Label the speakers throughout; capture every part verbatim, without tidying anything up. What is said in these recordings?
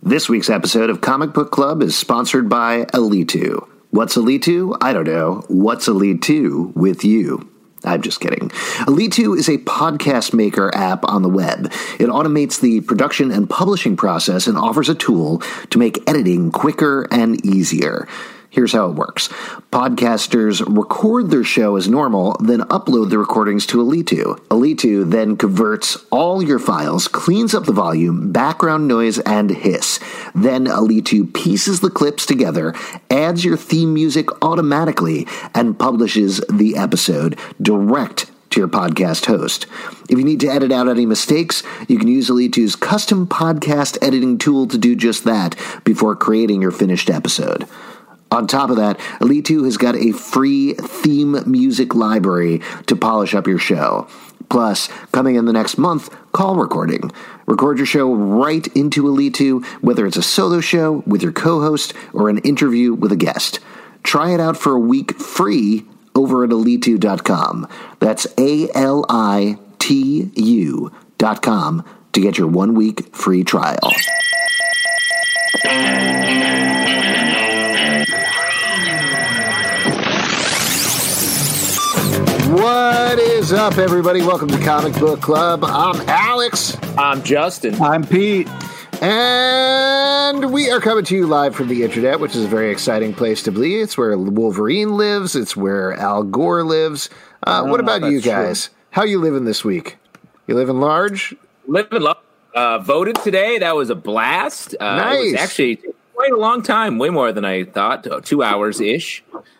Speaker 1: This week's episode of Comic Book Club is sponsored by Alitu. What's Alitu? I don't know. What's Alitu with you? I'm just kidding. Alitu is a podcast maker app on the web. It automates the production and publishing process and offers a tool to make editing quicker and easier. Here's how it works. Podcasters record their show as normal, then upload the recordings to Alitu. Alitu then converts all your files, cleans up the volume, background noise, and hiss. Then Alitu pieces the clips together, adds your theme music automatically, and publishes the episode direct to your podcast host. If you need to edit out any mistakes, you can use Alitu's custom podcast editing tool to do just that before creating your finished episode. On top of that, Alitu has got a free theme music library to polish up your show. Plus, coming in the next month, call recording. Record your show right into Alitu, whether it's a solo show with your co-host or an interview with a guest. Try it out for a week free over at alitu dot com. That's A L I T U dot com to get your one-week free trial. What is up, everybody? Welcome to Comic Book Club. I'm Alex.
Speaker 2: I'm Justin.
Speaker 3: I'm Pete.
Speaker 1: And we are coming to you live from the internet, which is a very exciting place to be. It's where Wolverine lives. It's where Al Gore lives. Uh, what about you guys? True. How you living this week? You living large?
Speaker 2: Living large. Uh, voted today. That was a blast. Uh,
Speaker 1: nice.
Speaker 2: It was actually quite a long time, way more than I thought, two hours-ish.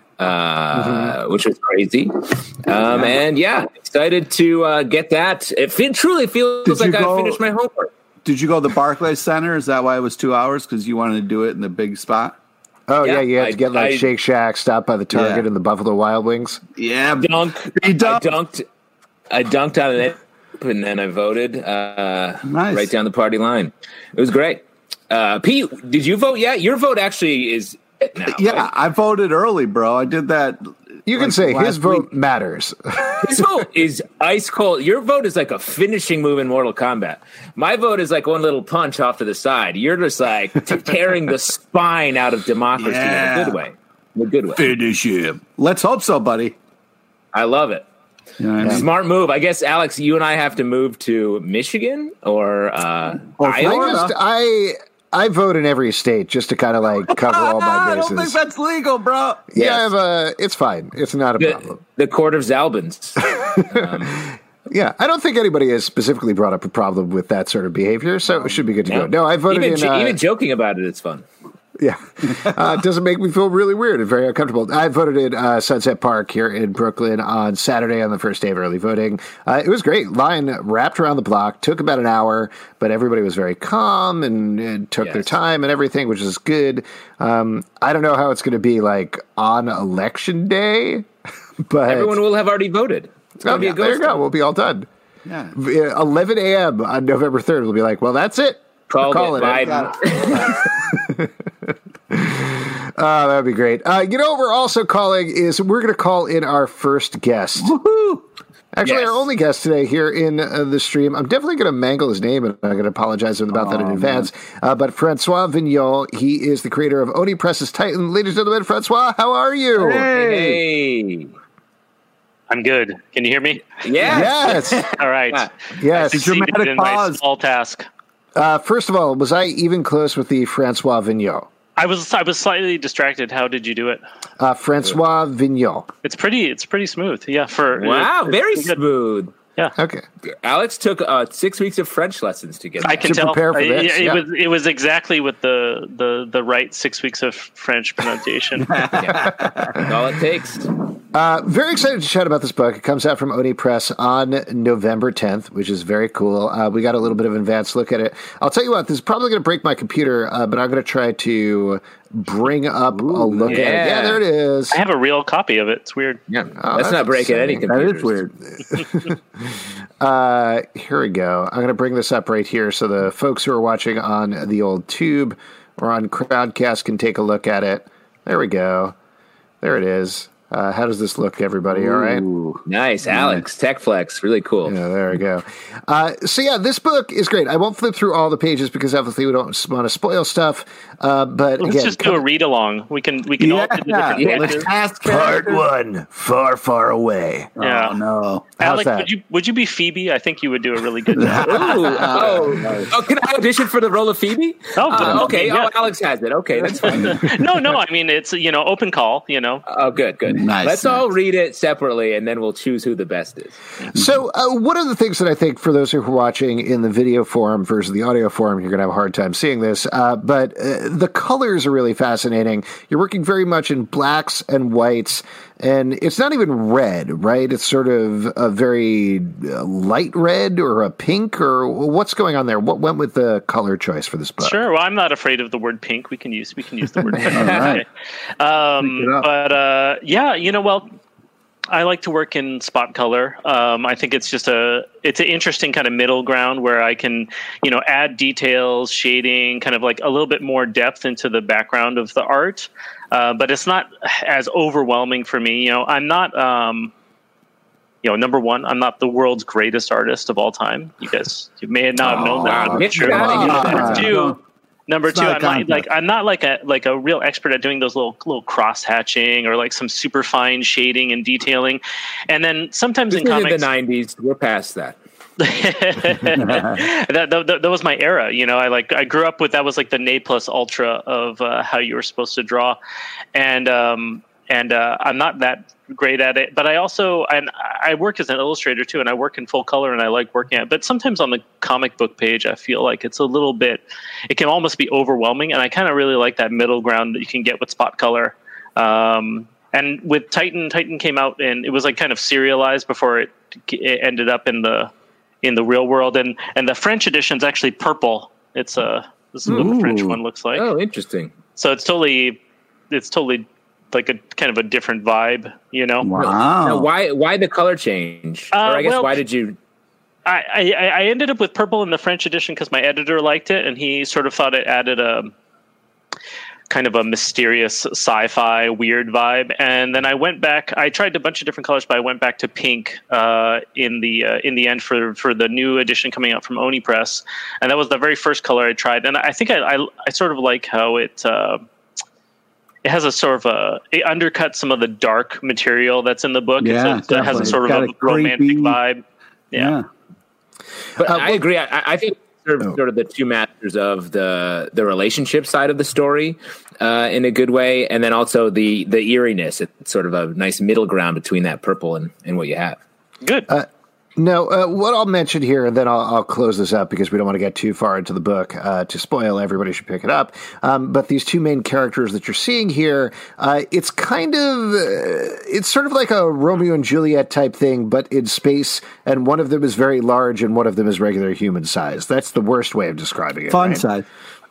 Speaker 2: Uh, mm-hmm. Which was crazy. Um, and yeah, excited to uh, get that. It fe- truly feels like I finished my homework.
Speaker 3: Did you go to the Barclays Center? Is that why it was two hours? Because you wanted to do it in the big spot?
Speaker 1: Oh, yeah, yeah you had I, to get like I, Shake Shack, stop by the Target yeah. and the Buffalo Wild Wings.
Speaker 3: Yeah.
Speaker 2: Dunk. I dunked. I dunked on it, and then I voted uh, nice. right down the party line. It was great. Uh, Pete, did you vote yet? Your vote actually is... Now,
Speaker 3: yeah,
Speaker 2: right?
Speaker 3: I voted early, bro. I did that.
Speaker 1: You can
Speaker 3: like
Speaker 1: say his vote
Speaker 3: week.
Speaker 1: matters.
Speaker 2: His vote is ice cold. Your vote is like a finishing move in Mortal Kombat. My vote is like one little punch off to the side. You're just like tearing the spine out of democracy yeah. in a good way. In a good way.
Speaker 3: Finish him. Let's hope so, buddy.
Speaker 2: I love it.
Speaker 3: You know what I mean?
Speaker 2: Smart move. I guess, Alex, you and I have to move to Michigan or, uh,
Speaker 3: or
Speaker 2: Iowa.
Speaker 1: I just, I... I vote in every state just to kind of like cover all my bases.
Speaker 3: I don't think that's legal, bro.
Speaker 1: Yeah, yes. I have a, it's fine. It's not a
Speaker 2: the,
Speaker 1: problem.
Speaker 2: The Court of Zalbins. um,
Speaker 1: yeah, I don't think anybody has specifically brought up a problem with that sort of behavior, so it should be good to no. go. No, I voted
Speaker 2: even,
Speaker 1: in... Uh,
Speaker 2: even joking about it, it's fun.
Speaker 1: Yeah. Uh, it doesn't make me feel really weird and very uncomfortable. I voted in uh, Sunset Park here in Brooklyn on Saturday on the first day of early voting. Uh, it was great. Line wrapped around the block, took about an hour, but everybody was very calm and, and took yes. their time and everything, which is good. Um, I don't know how it's going to be like on election day, but
Speaker 2: everyone will have already voted. It's going to
Speaker 1: oh,
Speaker 2: be a
Speaker 1: yeah, there you go. We'll be all done. Yeah. eleven a.m. on November third, we'll be like, well, that's it.
Speaker 2: Call
Speaker 1: it.
Speaker 2: Biden.
Speaker 1: Oh, that would be great. Uh, you know what we're also calling is we're going to call in our first guest.
Speaker 3: Woohoo!
Speaker 1: Actually,
Speaker 2: yes.
Speaker 1: our only guest today here in uh, the stream. I'm definitely going to mangle his name, and I'm going to apologize about oh, that in advance. Uh, but Francois Vigneault, he is the creator of Oni Press's Titan. Ladies and gentlemen, Francois, how are you?
Speaker 2: Hey! hey.
Speaker 4: I'm good. Can you hear me?
Speaker 2: Yes.
Speaker 4: Yes. All right.
Speaker 1: Yes.
Speaker 4: I succeeded in my small task.
Speaker 1: Uh, first of all, was I even close with the Francois Vigneault?
Speaker 4: I was I was slightly distracted. How did you do it?
Speaker 1: Uh, Francois Vigneault.
Speaker 4: It's pretty it's pretty smooth. Yeah. For
Speaker 2: wow,
Speaker 4: it,
Speaker 2: very smooth.
Speaker 4: Yeah.
Speaker 1: Okay.
Speaker 2: Alex took uh, six weeks of French lessons to get that.
Speaker 4: I can
Speaker 1: to
Speaker 4: tell.
Speaker 1: prepare for
Speaker 4: I,
Speaker 1: this.
Speaker 4: It,
Speaker 1: yeah.
Speaker 4: was it was exactly with the, the, the right six weeks of French pronunciation.
Speaker 2: Yeah. That's all it takes.
Speaker 1: Uh, very excited to chat about this book. It comes out from Oni Press on November tenth, which is very cool. Uh, we got a little bit of an advanced look at it. I'll tell you what, this is probably going to break my computer, uh, but I'm going to try to bring up Ooh, a look
Speaker 2: yeah.
Speaker 1: at it. Yeah, there it is.
Speaker 4: I have a real copy of it. It's weird.
Speaker 2: Yeah, oh, that's, that's not breaking any computers.
Speaker 3: That is weird.
Speaker 1: uh, here we go. I'm going to bring this up right here so the folks who are watching on the old tube or on Crowdcast can take a look at it. There we go. There it is. Uh, how does this look, everybody? All right.
Speaker 3: Ooh.
Speaker 2: Nice, Alex. Tech Flex, really cool.
Speaker 1: Yeah, there we go. Uh, so yeah, this book is great. I won't flip through all the pages because obviously we don't want to spoil stuff. Uh, but
Speaker 4: Let's
Speaker 1: again,
Speaker 4: just do a read along. We can we can all do the different
Speaker 3: Yeah,
Speaker 4: characters.
Speaker 3: let's ask
Speaker 1: part
Speaker 3: characters.
Speaker 1: one, far, far away.
Speaker 4: Yeah.
Speaker 3: Oh, no.
Speaker 1: How's
Speaker 4: Alex,
Speaker 1: that?
Speaker 4: would you would you be Phoebe? I think you would do a really good job.
Speaker 2: Ooh, oh, oh, can I audition for the role of Phoebe?
Speaker 4: Oh,
Speaker 2: Uh, okay.
Speaker 4: yeah.
Speaker 2: Oh, Alex has it. Okay, that's fine.
Speaker 4: no, no. I mean, it's you know open call. You know.
Speaker 2: Oh, good, good.
Speaker 3: Nice,
Speaker 2: Let's
Speaker 3: nice.
Speaker 2: all read it separately, and then we'll choose who the best is.
Speaker 1: So uh, one of the things that I think for those who are watching in the video form versus the audio form, you're going to have a hard time seeing this, uh, but uh, the colors are really fascinating. You're working very much in blacks and whites, and it's not even red, right? It's sort of a very uh, light red or a pink, or what's going on there? What went with the color choice for this book?
Speaker 4: Sure. Well, I'm not afraid of the word pink. We can use we can use the word pink.
Speaker 3: All right.
Speaker 4: Um,
Speaker 3: Pick it up.
Speaker 4: but uh, yeah, you know, well, I like to work in spot color. Um, I think it's just a it's an interesting kind of middle ground where I can, you know, add details, shading, kind of like a little bit more depth into the background of the art. Uh, but it's not as overwhelming for me. You know, I'm not. Um, you know, number one, I'm not the world's greatest artist of all time. You guys, you may not have known that.
Speaker 2: wow.
Speaker 4: I'm
Speaker 2: Yeah,
Speaker 4: sure.
Speaker 2: you gotta
Speaker 3: get
Speaker 4: Number
Speaker 3: that.
Speaker 4: two, number
Speaker 3: It's
Speaker 4: two,
Speaker 3: not
Speaker 4: I'm
Speaker 3: a
Speaker 4: not like
Speaker 3: contest.
Speaker 4: I'm not like a like a real expert at doing those little little cross hatching or like some super fine shading and detailing. And then sometimes
Speaker 2: This
Speaker 4: in
Speaker 2: is in
Speaker 4: comics,
Speaker 2: the nineties. We're past that.
Speaker 4: that, that that was my era. You know, I like I grew up with that was like the ne plus ultra of uh, how you were supposed to draw, and um, and uh, I'm not that great at it. But I also and I work as an illustrator too, and I work in full color, and I like working at it. But sometimes on the comic book page, I feel like it's a little bit, it can almost be overwhelming, and I kind of really like that middle ground that you can get with spot color. Um, and with Titan, Titan came out and it was like kind of serialized before it, it ended up in the in the real world, and and the French edition's actually purple. It's a this is what the French
Speaker 3: Ooh.
Speaker 4: one looks like.
Speaker 2: Oh, interesting.
Speaker 4: So it's totally it's totally like a kind of a different vibe, you know.
Speaker 3: Wow.
Speaker 2: Now, why why the color change?
Speaker 4: Uh,
Speaker 2: or I guess
Speaker 4: well-
Speaker 2: why did you?
Speaker 4: I, I, I ended up with purple in the French edition because my editor liked it, and he sort of thought it added a kind of a mysterious sci-fi weird vibe. And then I went back. I tried a bunch of different colors, but I went back to pink uh, in the uh, in the end for for the new edition coming out from Oni Press, and that was the very first color I tried. And I think I I, I sort of like how it. Uh, It has a sort of a it undercuts some of the dark material that's in the book.
Speaker 3: Yeah,
Speaker 4: It's a, it has a
Speaker 3: definitely.
Speaker 4: sort
Speaker 3: It's
Speaker 4: of
Speaker 3: got
Speaker 4: a
Speaker 3: a
Speaker 4: romantic
Speaker 3: creepy-
Speaker 4: vibe. Yeah.
Speaker 3: Yeah.
Speaker 2: But
Speaker 1: Uh,
Speaker 2: I agree. I, I think sort of,
Speaker 1: Oh.
Speaker 2: sort of the two masters of the the relationship side of the story uh, in a good way, and then also the the eeriness. It's sort of a nice middle ground between that purple and, and what you have.
Speaker 4: Good.
Speaker 1: No, uh, what I'll mention here, and then I'll, I'll close this up because we don't want to get too far into the book uh, to spoil. Everybody should pick it up. Um, but these two main characters that you're seeing here, uh, it's kind of, uh, it's sort of like a Romeo and Juliet type thing, but in space, and one of them is very large and one of them is regular human size. That's the worst way of describing it.
Speaker 3: Fun
Speaker 1: right?
Speaker 3: side.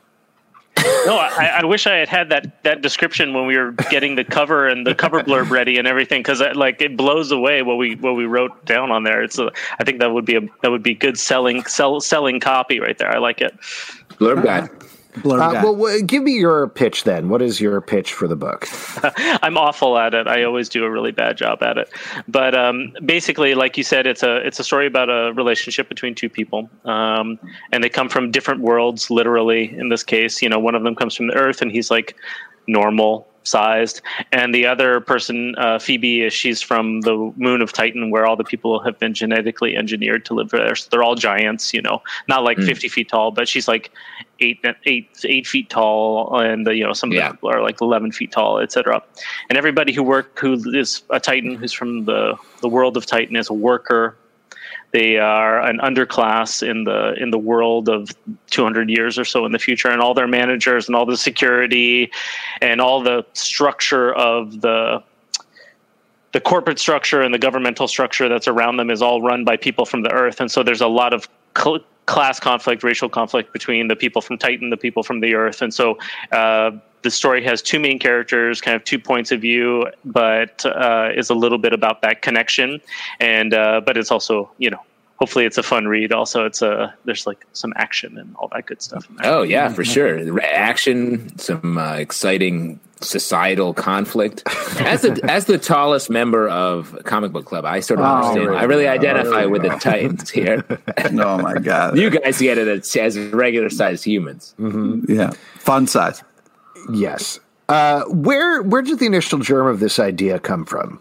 Speaker 4: No, I, I wish I had had that, that description when we were getting the cover and the cover blurb ready and everything, because like it blows away what we what we wrote down on there. It's a, I think that would be a that would be good selling sell, selling copy right there. I like it.
Speaker 2: Blurb guy.
Speaker 3: Blurb
Speaker 1: Uh,
Speaker 3: guy.
Speaker 1: well, w- give me your pitch then. What is your pitch for the book?
Speaker 4: I'm awful at it. I always do a really bad job at it. But um, basically, like you said, it's a it's a story about a relationship between two people, um, and they come from different worlds. Literally, in this case, you know, one of them comes from the Earth, and he's like normal sized, and the other person, uh, Phoebe, is she's from the moon of Titan, where all the people have been genetically engineered to live there. So they're all giants, you know, not like
Speaker 2: Mm.
Speaker 4: fifty feet tall, but she's like eight, eight, eight feet tall, and uh, you know, some of
Speaker 2: Yeah.
Speaker 4: the people are like eleven feet tall, et cetera. And everybody who work who is a Titan, who's from the the world of Titan, is a worker. They are an underclass in the in the world of two hundred years or so in the future, and all their managers and all the security and all the structure of the the corporate structure and the governmental structure that's around them is all run by people from the Earth. And so there's a lot of cl- class conflict, racial conflict between the people from Titan, the people from the Earth. And so uh, the story has two main characters, kind of two points of view, but uh, is a little bit about that connection. And uh, but it's also, you know, hopefully it's a fun read. Also, it's a there's like some action and all that good stuff in there.
Speaker 2: Oh yeah, for sure. Action, some uh, exciting societal conflict. As the as the tallest member of Comic Book Club, I sort of
Speaker 3: Oh,
Speaker 2: understand.
Speaker 3: really?
Speaker 2: I really identify
Speaker 3: Oh,
Speaker 2: with the
Speaker 3: yeah.
Speaker 2: Titans here.
Speaker 3: Oh my god!
Speaker 2: You guys get it as, as regular sized humans.
Speaker 3: Yeah, fun size.
Speaker 1: Yes. Uh, where where did the initial germ of this idea come from?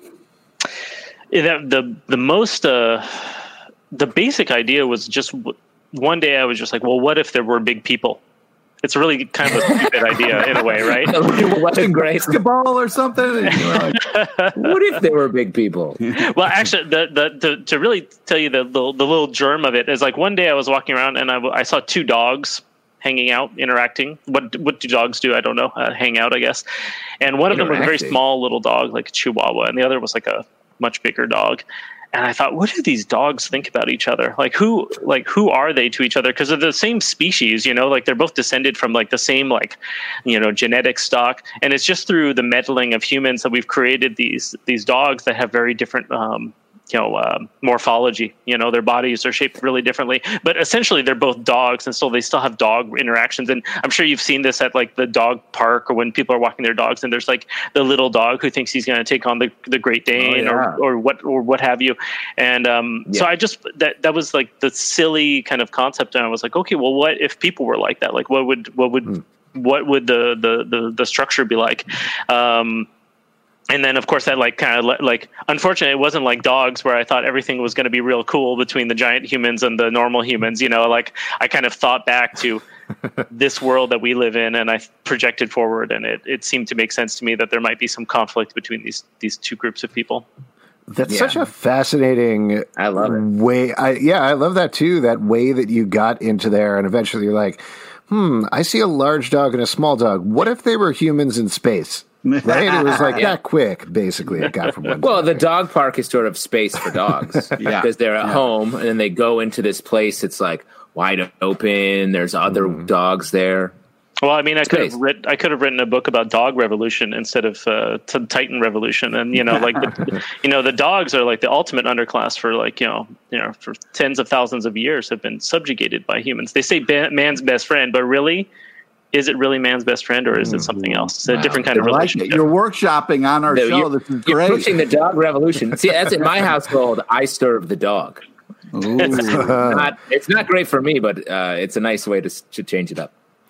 Speaker 4: Yeah, the the, the most uh, the basic idea was just w- one day I was just like, well, what if there were big people? It's really kind of a stupid idea in a way, right?
Speaker 2: What a great.
Speaker 3: Basketball or something. And you were like,
Speaker 2: What if there were big people?
Speaker 4: Well, actually, the, the, the, to really tell you the, the the little germ of it is like one day I was walking around and I, w- I saw two dogs hanging out, interacting. What what do dogs do? I don't know. Uh, hang out, I guess. And one of them was a very
Speaker 2: Interacting.
Speaker 4: small little dog, like a Chihuahua, and the other was like a much bigger dog. And I thought, what do these dogs think about each other? Like who, like who are they to each other? Because they're the same species, you know. Like they're both descended from like the same, like, you know, genetic stock. And it's just through the meddling of humans that we've created these these dogs that have very different, um, you know, um, morphology. You know, their bodies are shaped really differently. But essentially, they're both dogs, and so they still have dog interactions. And I'm sure you've seen this at like the dog park or when people are walking their dogs, and there's like the little dog who thinks he's going to take on the the Great Dane
Speaker 2: Oh, yeah.
Speaker 4: or or what or what have you. And um, so
Speaker 2: Yeah.
Speaker 4: I just that that was like the silly kind of concept, and I was like, okay, well, what if people were like that? Like, what would what would what would the the the, the structure be like? Um, And then, of course, that like kind of like, unfortunately, it wasn't like dogs where I thought everything was going to be real cool between the giant humans and the normal humans. You know, like I kind of thought back to this world that we live in, and I projected forward, and it, it seemed to make sense to me that there might be some conflict between these these two groups of people.
Speaker 1: That's
Speaker 2: Yeah.
Speaker 1: such a fascinating
Speaker 2: I love it.
Speaker 1: way. I, yeah, I love that too. That way that you got into there, and eventually you're like, hmm, I see a large dog and a small dog. What if they were humans in space? Right? It was like
Speaker 2: Yeah.
Speaker 1: that quick, basically. It got from one.
Speaker 2: Well,
Speaker 1: to
Speaker 2: the dog park is sort of space for dogs
Speaker 3: Yeah.
Speaker 2: because they're at
Speaker 3: Yeah.
Speaker 2: home and then they go into this place. It's like wide open. There's other dogs there.
Speaker 4: Well, I mean, I could have
Speaker 2: Space.
Speaker 4: writ- I could have written a book about dog revolution instead of uh, t- Titan revolution, and you know, like the, you know, the dogs are like the ultimate underclass for like you know, you know, for tens of thousands of years have been subjugated by humans. They say ba- man's best friend, but really, is it really man's best friend, or is it something else? It's a
Speaker 2: Wow.
Speaker 4: different kind of
Speaker 3: I like
Speaker 4: relationship.
Speaker 3: it. You're workshopping on our
Speaker 2: No,
Speaker 3: show.
Speaker 2: you're,
Speaker 3: This is
Speaker 2: you're
Speaker 3: great.
Speaker 2: pushing the dog revolution. See, that's in my household. I serve the dog.
Speaker 3: Ooh.
Speaker 2: Not, it's not great for me, but uh, it's a nice way to, to change it up.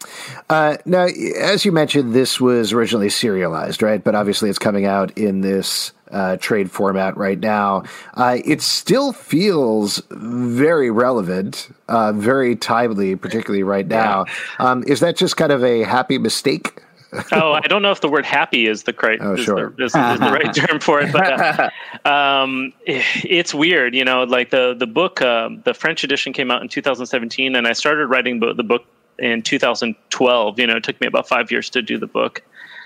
Speaker 1: Uh, now, as you mentioned, this was originally serialized, right? But obviously it's coming out in this uh, trade format right now. Uh, it still feels very relevant, uh, very timely, particularly right now. Um, is that just kind of a happy mistake?
Speaker 4: Oh, I don't know if the word "happy" is the correct
Speaker 1: Oh,
Speaker 4: is,
Speaker 1: sure.
Speaker 4: the, is, is the right term for it, but uh, um, it's weird, you know. Like the the book, uh, the French edition came out in two thousand seventeen, and I started writing bo- the book in two thousand twelve. You know, it took me about five years to do the book.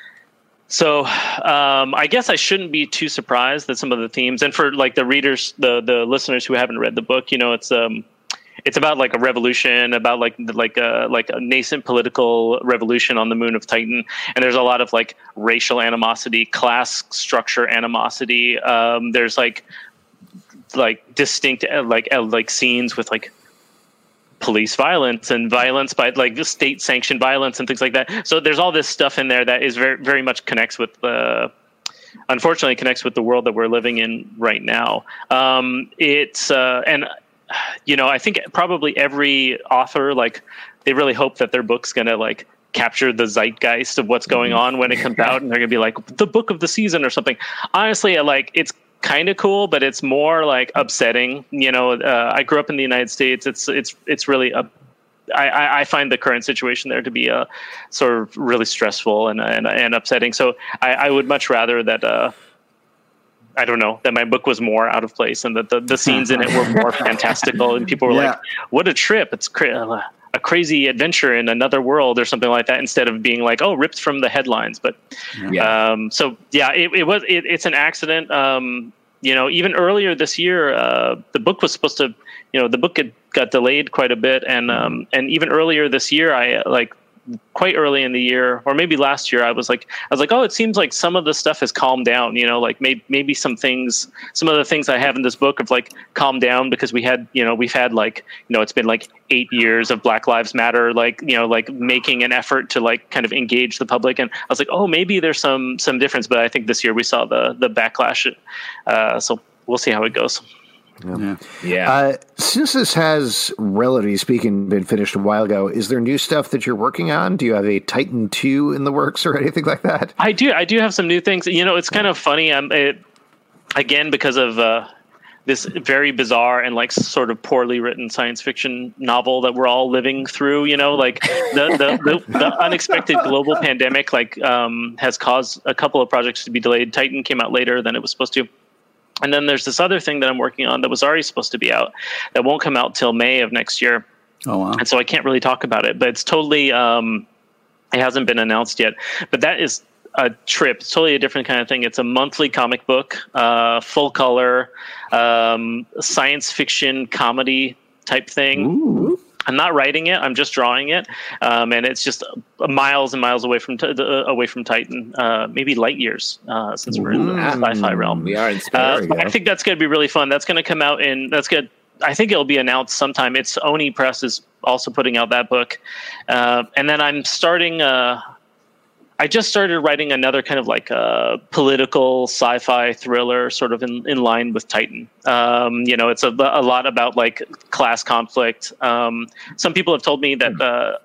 Speaker 4: So um, I guess I shouldn't be too surprised that some of the themes, and for like the readers, the the listeners who haven't read the book, you know, it's um. It's about like a revolution, about like like a like a nascent political revolution on the moon of Titan, and there's a lot of like racial animosity, class structure animosity. Um, there's like like distinct uh, like uh, like scenes with like police violence and violence by like the state sanctioned violence and things like that. So there's all this stuff in there that is very very much connects with the. Unfortunately, connects with the world that we're living in right now. Um, it's uh, and. You know, I think probably every author, like, they really hope that their book's going to, like, capture the zeitgeist of what's going on when it comes out, and they're going to be like, the book of the season or something. Honestly, like, it's kind of cool, but it's more, like, upsetting. You know, uh, I grew up in the United States. It's it's it's really up. I, I find the current situation there to be uh, sort of really stressful and and, and upsetting. So I, I would much rather that... Uh, I don't know, that my book was more out of place and that the, the scenes in it were more fantastical and people were
Speaker 3: Yeah.
Speaker 4: like, what a trip. It's cra- a crazy adventure in another world or something like that, instead of being like, oh, ripped from the headlines. But
Speaker 2: Yeah.
Speaker 4: um, so, yeah, it, it was, it, it's an accident. Um, you know, even earlier this year, uh, the book was supposed to, you know, the book had, got delayed quite a bit. And, um, and even earlier this year, I like quite early in the year, or maybe last year, I was like, I was like, oh, it seems like some of the stuff has calmed down. You know, like maybe maybe some things, some of the things I have in this book have like calmed down because we had, you know, we've had like, you know, it's been like eight years of Black Lives Matter, like, you know, like making an effort to like kind of engage the public. And I was like, oh, maybe there's some some difference. But I think this year we saw the the backlash. Uh, so we'll see how it goes.
Speaker 3: Yeah.
Speaker 2: Yeah.
Speaker 1: Uh, since this has, relatively speaking, been finished a while ago, is there new stuff that you're working on? Do you have a Titan two in the works or anything like that?
Speaker 4: I do. I do have some new things. You know, it's kind of funny. I'm it, again because of uh, this very bizarre and like sort of poorly written science fiction novel that we're all living through. You know, like the the, the, the unexpected global pandemic like um, has caused a couple of projects to be delayed. Titan came out later than it was supposed to. And then there's this other thing that I'm working on that was already supposed to be out that won't come out till May of next year.
Speaker 3: Oh, wow.
Speaker 4: And so I can't really talk about it, but it's totally, um, it hasn't been announced yet. But that is a trip. It's totally a different kind of thing. It's a monthly comic book, uh, full color, um, science fiction comedy type thing.
Speaker 3: Ooh.
Speaker 4: I'm not writing it. I'm just drawing it, um, and it's just uh, miles and miles away from t- uh, away from Titan, uh, maybe light years, uh, since we're in the
Speaker 2: Mm.
Speaker 4: sci-fi realm.
Speaker 2: We are in space.
Speaker 4: Uh, I think that's going to be really fun. That's going to come out in. That's good. I think it'll be announced sometime. It's Oni Press is also putting out that book, uh, and then I'm starting. Uh, I just started writing another kind of like a political sci-fi thriller, sort of in, in line with Titan. Um, you know, it's a, a lot about like class conflict. Um, some people have told me that uh,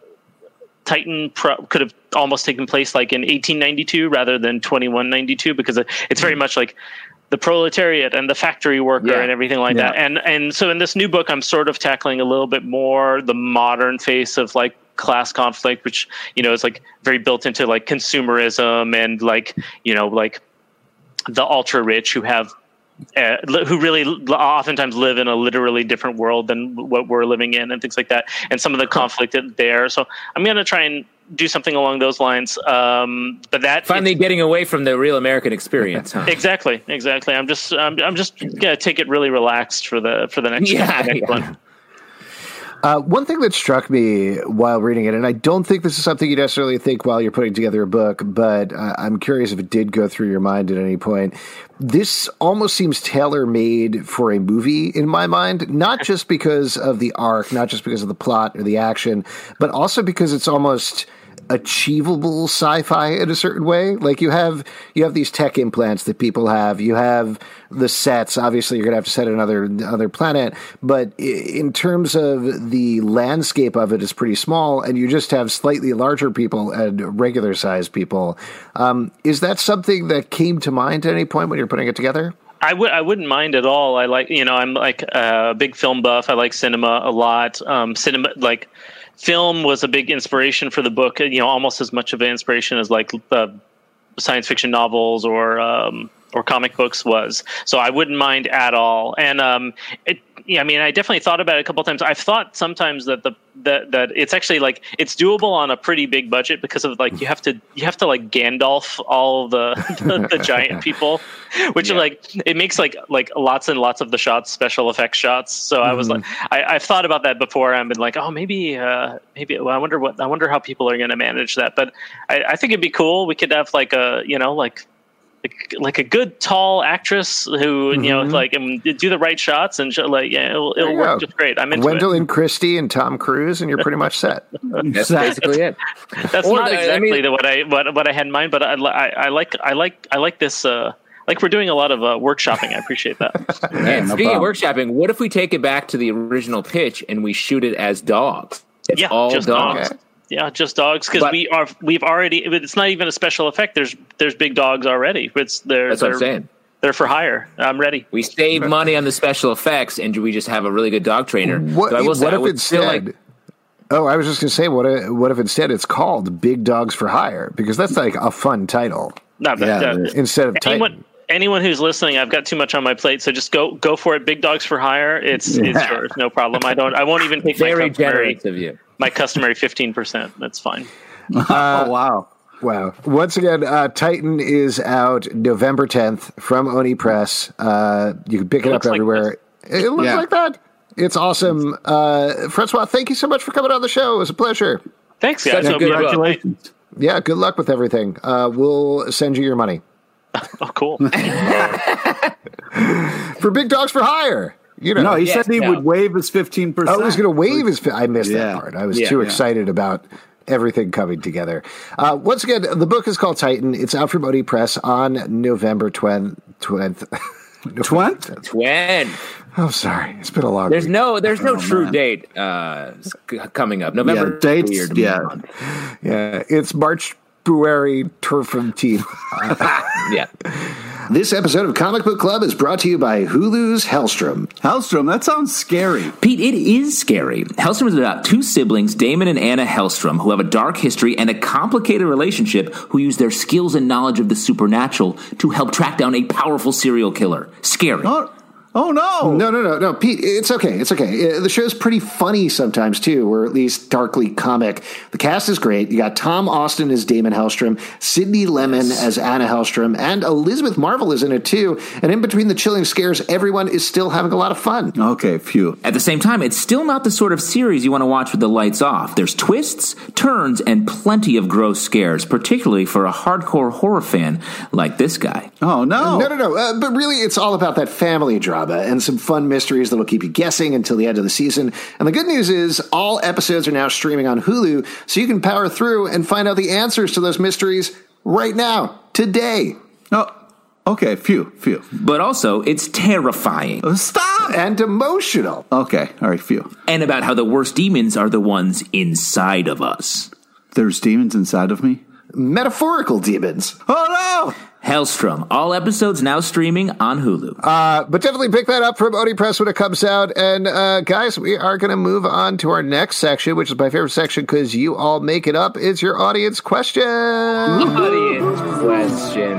Speaker 4: Titan pro- could have almost taken place like in eighteen ninety-two rather than twenty-one ninety-two because it's very much like the proletariat and the factory worker
Speaker 2: Yeah.
Speaker 4: and everything like
Speaker 3: Yeah.
Speaker 4: that. And and so in this new book, I'm sort of tackling a little bit more the modern face of like class conflict, which, you know, is like very built into like consumerism and like, you know, like the ultra rich who have uh, li- who really l- oftentimes live in a literally different world than what we're living in and things like that. And some of the conflict there. So I'm going to try and do something along those lines. Um, but that
Speaker 2: Finally getting away from the real American experience, huh?
Speaker 4: exactly, exactly. I'm just, I'm, I'm just going to take it really relaxed for the, for the next,
Speaker 2: Yeah,
Speaker 4: the next
Speaker 2: yeah.
Speaker 4: one.
Speaker 1: Uh, one thing that struck me while reading it, and I don't think this is something you necessarily think while you're putting together a book, but uh, I'm curious if it did go through your mind at any point. This almost seems tailor-made for a movie in my mind, not just because of the arc, not just because of the plot or the action, but also because it's almost achievable sci-fi in a certain way. Like you have you have these tech implants that people have. You have the sets. Obviously, you're going to have to set another another planet. But in terms of the landscape of it is pretty small, and you just have slightly larger people and regular sized people. Um, is that something that came to mind at any point when you're putting it together?
Speaker 4: I would I wouldn't mind at all. I like, you know, I'm like a big film buff. I like cinema a lot. Um, cinema like. Film was a big inspiration for the book, you know, almost as much of an inspiration as like uh, science fiction novels or um, or comic books was. So I wouldn't mind at all. And um, it, yeah, I mean, I definitely thought about it a couple of times. I've thought sometimes that the that that it's actually like it's doable on a pretty big budget because of like you have to you have to like Gandalf all the the, the giant people, which
Speaker 2: Yeah.
Speaker 4: are like it makes like like lots and lots of the shots special effects shots. So mm-hmm. I was like, I, I've thought about that before. I've been like, oh, maybe uh, maybe well, I wonder what I wonder how people are going to manage that. But I, I think it'd be cool. We could have like a you know like. Like, like a good tall actress who mm-hmm. you know like and do the right shots and show, like yeah it'll, it'll work go. Just great. I'm into
Speaker 1: Gwendolyn
Speaker 4: it.
Speaker 1: Christie and Tom Cruise, and you're pretty much set.
Speaker 2: That's basically it.
Speaker 4: That's
Speaker 2: Or
Speaker 4: not
Speaker 2: the- I
Speaker 4: exactly
Speaker 2: mean-
Speaker 4: the, what I what, what I had in mind, but I, I, I like I like I like this. Uh, like we're doing a lot of uh, workshopping. I appreciate that.
Speaker 2: And
Speaker 3: no
Speaker 2: speaking
Speaker 3: problem.
Speaker 2: of workshopping, what if we take it back to the original pitch and we shoot it as dogs? It's
Speaker 4: yeah,
Speaker 2: all
Speaker 4: just
Speaker 2: dogs.
Speaker 4: dogs. Yeah, just dogs because
Speaker 2: But-
Speaker 4: we are we've already. It's not even a special effect. There's there's big dogs already. It's they're
Speaker 2: That's what
Speaker 4: they're,
Speaker 2: I'm saying.
Speaker 4: They're for hire. I'm ready.
Speaker 2: We save money on the special effects, and we just have a really good dog trainer.
Speaker 1: What,
Speaker 2: So I will say,
Speaker 1: what
Speaker 2: I
Speaker 1: if
Speaker 2: would
Speaker 1: instead?
Speaker 2: feel like-
Speaker 1: oh, I was just going to say, what if, what if instead it's called Big Dogs for Hire? Because that's like a fun title
Speaker 4: No, but,
Speaker 3: Yeah,
Speaker 4: uh,
Speaker 3: it is.
Speaker 1: instead of
Speaker 4: anyone
Speaker 1: Titan.
Speaker 4: anyone who's listening, I've got too much on my plate, so just go go for it. Big dogs for hire. It's it's
Speaker 3: Yeah.
Speaker 4: yours, no problem. I don't. I won't even take
Speaker 2: very
Speaker 4: my customary
Speaker 2: generous of you.
Speaker 4: my customary fifteen percent. That's fine.
Speaker 3: oh, wow.
Speaker 1: Wow. Once again, uh, Titan is out November tenth from Oni Press. Uh, you can pick it,
Speaker 4: It
Speaker 1: up
Speaker 4: looks like
Speaker 1: everywhere. it looks
Speaker 3: Yeah.
Speaker 1: like that. It's awesome. Uh, Francois, thank you so much for coming on the show. It was a pleasure.
Speaker 4: Thanks, guys.
Speaker 2: Such a good book.
Speaker 3: Congratulations.
Speaker 1: Yeah, good luck with everything. Uh, we'll send you your money.
Speaker 4: Oh, cool.
Speaker 1: For Big Dogs for Hire. You know,
Speaker 3: No, he
Speaker 2: Yes,
Speaker 3: said he
Speaker 2: no.
Speaker 3: would waive his fifteen percent.
Speaker 1: Oh, he was going to waive his. I missed
Speaker 3: Yeah.
Speaker 1: that part. I was
Speaker 2: Yeah.
Speaker 1: too
Speaker 2: Yeah.
Speaker 1: excited about everything coming together. Uh, once again, the book is called Titan. It's out from Odie Press on November twentieth. twentieth.
Speaker 3: Twent?
Speaker 2: When
Speaker 1: Oh, sorry. It's been a long
Speaker 2: there's
Speaker 1: week.
Speaker 2: no there's no
Speaker 3: Oh,
Speaker 2: true
Speaker 3: man.
Speaker 2: date uh, c- coming up. November
Speaker 3: Yeah, dates,
Speaker 2: weird
Speaker 3: yeah.
Speaker 2: month.
Speaker 1: Yeah, it's March, February, Turfum Team.
Speaker 2: Yeah.
Speaker 1: This episode of Comic Book Club is brought to you by Hulu's Hellstrom.
Speaker 3: Hellstrom, that sounds scary.
Speaker 5: Pete, it is scary. Hellstrom is about two siblings, Damon and Anna Hellstrom, who have a dark history and a complicated relationship, who use their skills and knowledge of the supernatural to help track down a powerful serial killer. Scary.
Speaker 3: Oh, oh no.
Speaker 1: No, no, no, no, Pete. It's okay. It's okay. Uh, The show's pretty funny sometimes too, or at least darkly comic. The cast is great. You got Tom Austin as Damon Hellstrom, Sydney Lemon as Anna Hellstrom, and Elizabeth Marvel is in it too. And in between the chilling scares, everyone is still having a lot of fun.
Speaker 3: Okay, phew.
Speaker 5: At the same time, it's still not the sort of series you want to watch with the lights off. There's twists, turns, and plenty of gross scares, particularly for a hardcore horror fan like this guy.
Speaker 3: Oh no.
Speaker 1: No, no, no. Uh, but really, it's all about that family drama and some fun mysteries that'll keep you guessing until the end of the season. And the good news is all episodes are now streaming on Hulu, so you can power through and find out the answers to those mysteries right now, today.
Speaker 3: Oh, okay, phew, phew.
Speaker 5: But also, it's terrifying.
Speaker 3: Oh, stop.
Speaker 1: And emotional.
Speaker 3: Okay, all right, phew.
Speaker 5: And about how the worst demons are the ones inside of us.
Speaker 3: There's demons inside of me?
Speaker 1: Metaphorical demons.
Speaker 3: Oh no!
Speaker 5: Hellstrom, all episodes now streaming on Hulu.
Speaker 1: Uh, but definitely pick that up from Odie Press when it comes out. And uh, guys, we are going to move on to our next section, which is my favorite section because you all make it up. It's your audience question.
Speaker 2: Audience question.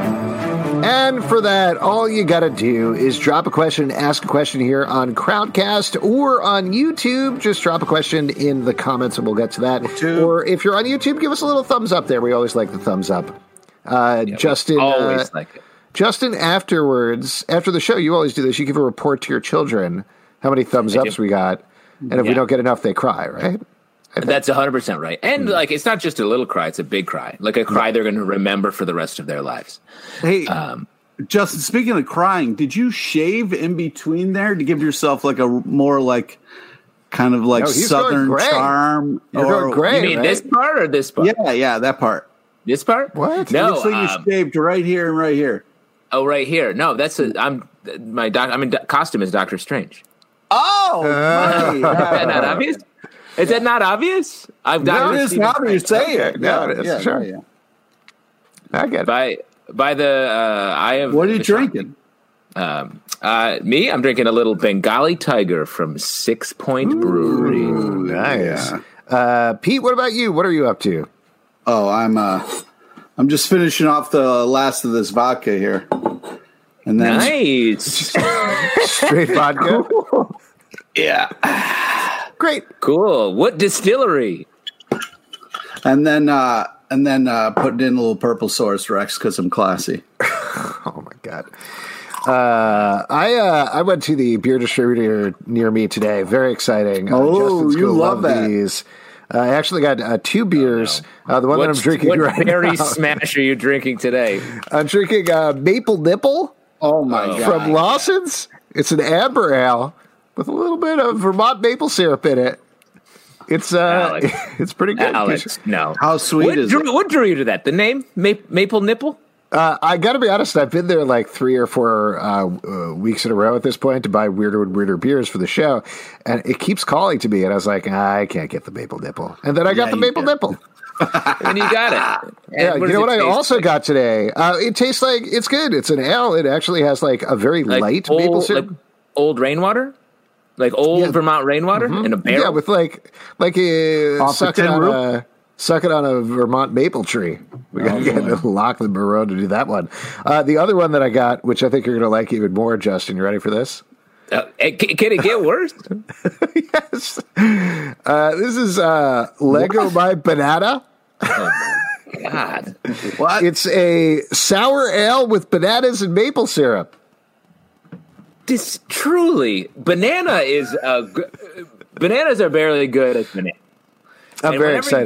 Speaker 1: And for that, all you got to do is drop a question, ask a question here on Crowdcast or on YouTube. Just drop a question in the comments and we'll get to that. Or if you're on YouTube, give us a little thumbs up there. We always like the thumbs up. Uh,
Speaker 2: Yeah,
Speaker 1: Justin,
Speaker 2: always
Speaker 1: uh,
Speaker 2: like it.
Speaker 1: Justin, afterwards, after the show, you always do this. You give a report to your children how many thumbs
Speaker 2: I
Speaker 1: ups
Speaker 2: do.
Speaker 1: we got. And if we
Speaker 2: Yeah.
Speaker 1: don't get enough, they cry, right?
Speaker 2: That's one hundred percent right. And like, it's not just a little cry; it's a big cry, like a cry they're going to remember for the rest of their lives.
Speaker 3: Hey,
Speaker 2: Um,
Speaker 3: Justin, speaking of crying, did you shave in between there to give yourself like a more like kind of like
Speaker 1: No, he's going
Speaker 3: southern
Speaker 1: gray.
Speaker 3: charm?
Speaker 1: You're
Speaker 3: or,
Speaker 1: going gray.
Speaker 2: you mean
Speaker 1: right?
Speaker 2: this part or this part?
Speaker 3: Yeah, yeah, that part.
Speaker 2: This part?
Speaker 1: What?
Speaker 3: It
Speaker 2: No.
Speaker 3: looks like
Speaker 2: um,
Speaker 3: you shaved right here and right here.
Speaker 2: oh, right here. No, that's a. I'm my doc. I mean, do- costume is Doctor Strange.
Speaker 3: Oh,
Speaker 2: Is that not obvious? Is that not obvious? I've
Speaker 3: no,
Speaker 2: Doctor
Speaker 3: it is
Speaker 2: Stephen
Speaker 3: now that you
Speaker 2: Strange.
Speaker 3: say it.
Speaker 1: No, it is,
Speaker 3: yeah,
Speaker 1: sure.
Speaker 3: yeah,
Speaker 1: I get it.
Speaker 2: by by the uh, eye of.
Speaker 3: What are you
Speaker 2: the
Speaker 3: drinking?
Speaker 2: Um, uh, me, I'm drinking a little Bengali Tiger from Six Point Brewery.
Speaker 1: Nice. Uh, Pete, what about you? What are you up to?
Speaker 3: Oh, I'm uh, I'm just finishing off the last of this vodka here, and then
Speaker 2: Nice,
Speaker 1: Straight vodka?
Speaker 3: yeah,
Speaker 1: Great.
Speaker 2: cool. What distillery?
Speaker 3: and then uh, and then uh, putting in a little purple source Rex because I'm classy.
Speaker 1: Oh, my God. Uh, I uh, I went to the beer distributor near me today. Very exciting. Uh,
Speaker 3: Oh,
Speaker 1: Justin's
Speaker 3: you
Speaker 1: gonna
Speaker 3: love that.
Speaker 1: these. Uh, I actually got uh, two beers. Uh, the one
Speaker 2: What,
Speaker 1: that I'm drinking
Speaker 2: what
Speaker 1: right
Speaker 2: berry
Speaker 1: now.
Speaker 2: smash are you drinking today?
Speaker 1: I'm drinking uh, Maple Nipple
Speaker 3: Oh my
Speaker 2: Oh.
Speaker 3: god!
Speaker 1: from Lawson's. It's an amber ale with a little bit of Vermont maple syrup in it. It's uh,
Speaker 2: Alex.
Speaker 1: it's pretty good.
Speaker 2: Alex, no.
Speaker 3: How sweet
Speaker 2: what
Speaker 3: is
Speaker 2: drew,
Speaker 3: it?
Speaker 2: What drew you to that? The name? Ma- Maple Nipple?
Speaker 1: Uh, I got to be honest. I've been there like three or four uh, uh, weeks in a row at this point to buy weirder and weirder beers for the show, and it keeps calling to me. And I was like, I can't get the Maple Nipple, and then I got
Speaker 3: Yeah,
Speaker 1: the
Speaker 3: you
Speaker 1: Maple
Speaker 3: can.
Speaker 1: Nipple.
Speaker 2: And you got it. And
Speaker 1: Yeah, you
Speaker 2: does
Speaker 1: know
Speaker 2: it
Speaker 1: what I
Speaker 2: taste
Speaker 1: also
Speaker 2: like?
Speaker 1: got today? Uh, it tastes like it's good. It's an ale. It actually has like a very
Speaker 2: Like
Speaker 1: light
Speaker 2: old,
Speaker 1: maple syrup.
Speaker 2: like old rainwater? Like old
Speaker 1: Yeah.
Speaker 2: Vermont rainwater in a barrel?
Speaker 1: Yeah, with like like a
Speaker 3: Off the
Speaker 1: suck it
Speaker 3: tin
Speaker 1: on
Speaker 3: roof?
Speaker 1: a suck it on a Vermont maple tree. We got to get Lachlan Moreau to do that one. Uh, the other one that I got, which I think you're going to like even more, Justin. You ready for this?
Speaker 2: Uh, can, can it get worse?
Speaker 1: Yes. Uh, this is uh, Lego My Banana.
Speaker 2: God.
Speaker 3: What?
Speaker 1: It's a sour ale with bananas and maple syrup.
Speaker 2: This truly, banana is a g- bananas are barely good as banana.
Speaker 1: I'm
Speaker 2: And
Speaker 1: very
Speaker 2: whenever
Speaker 1: excited.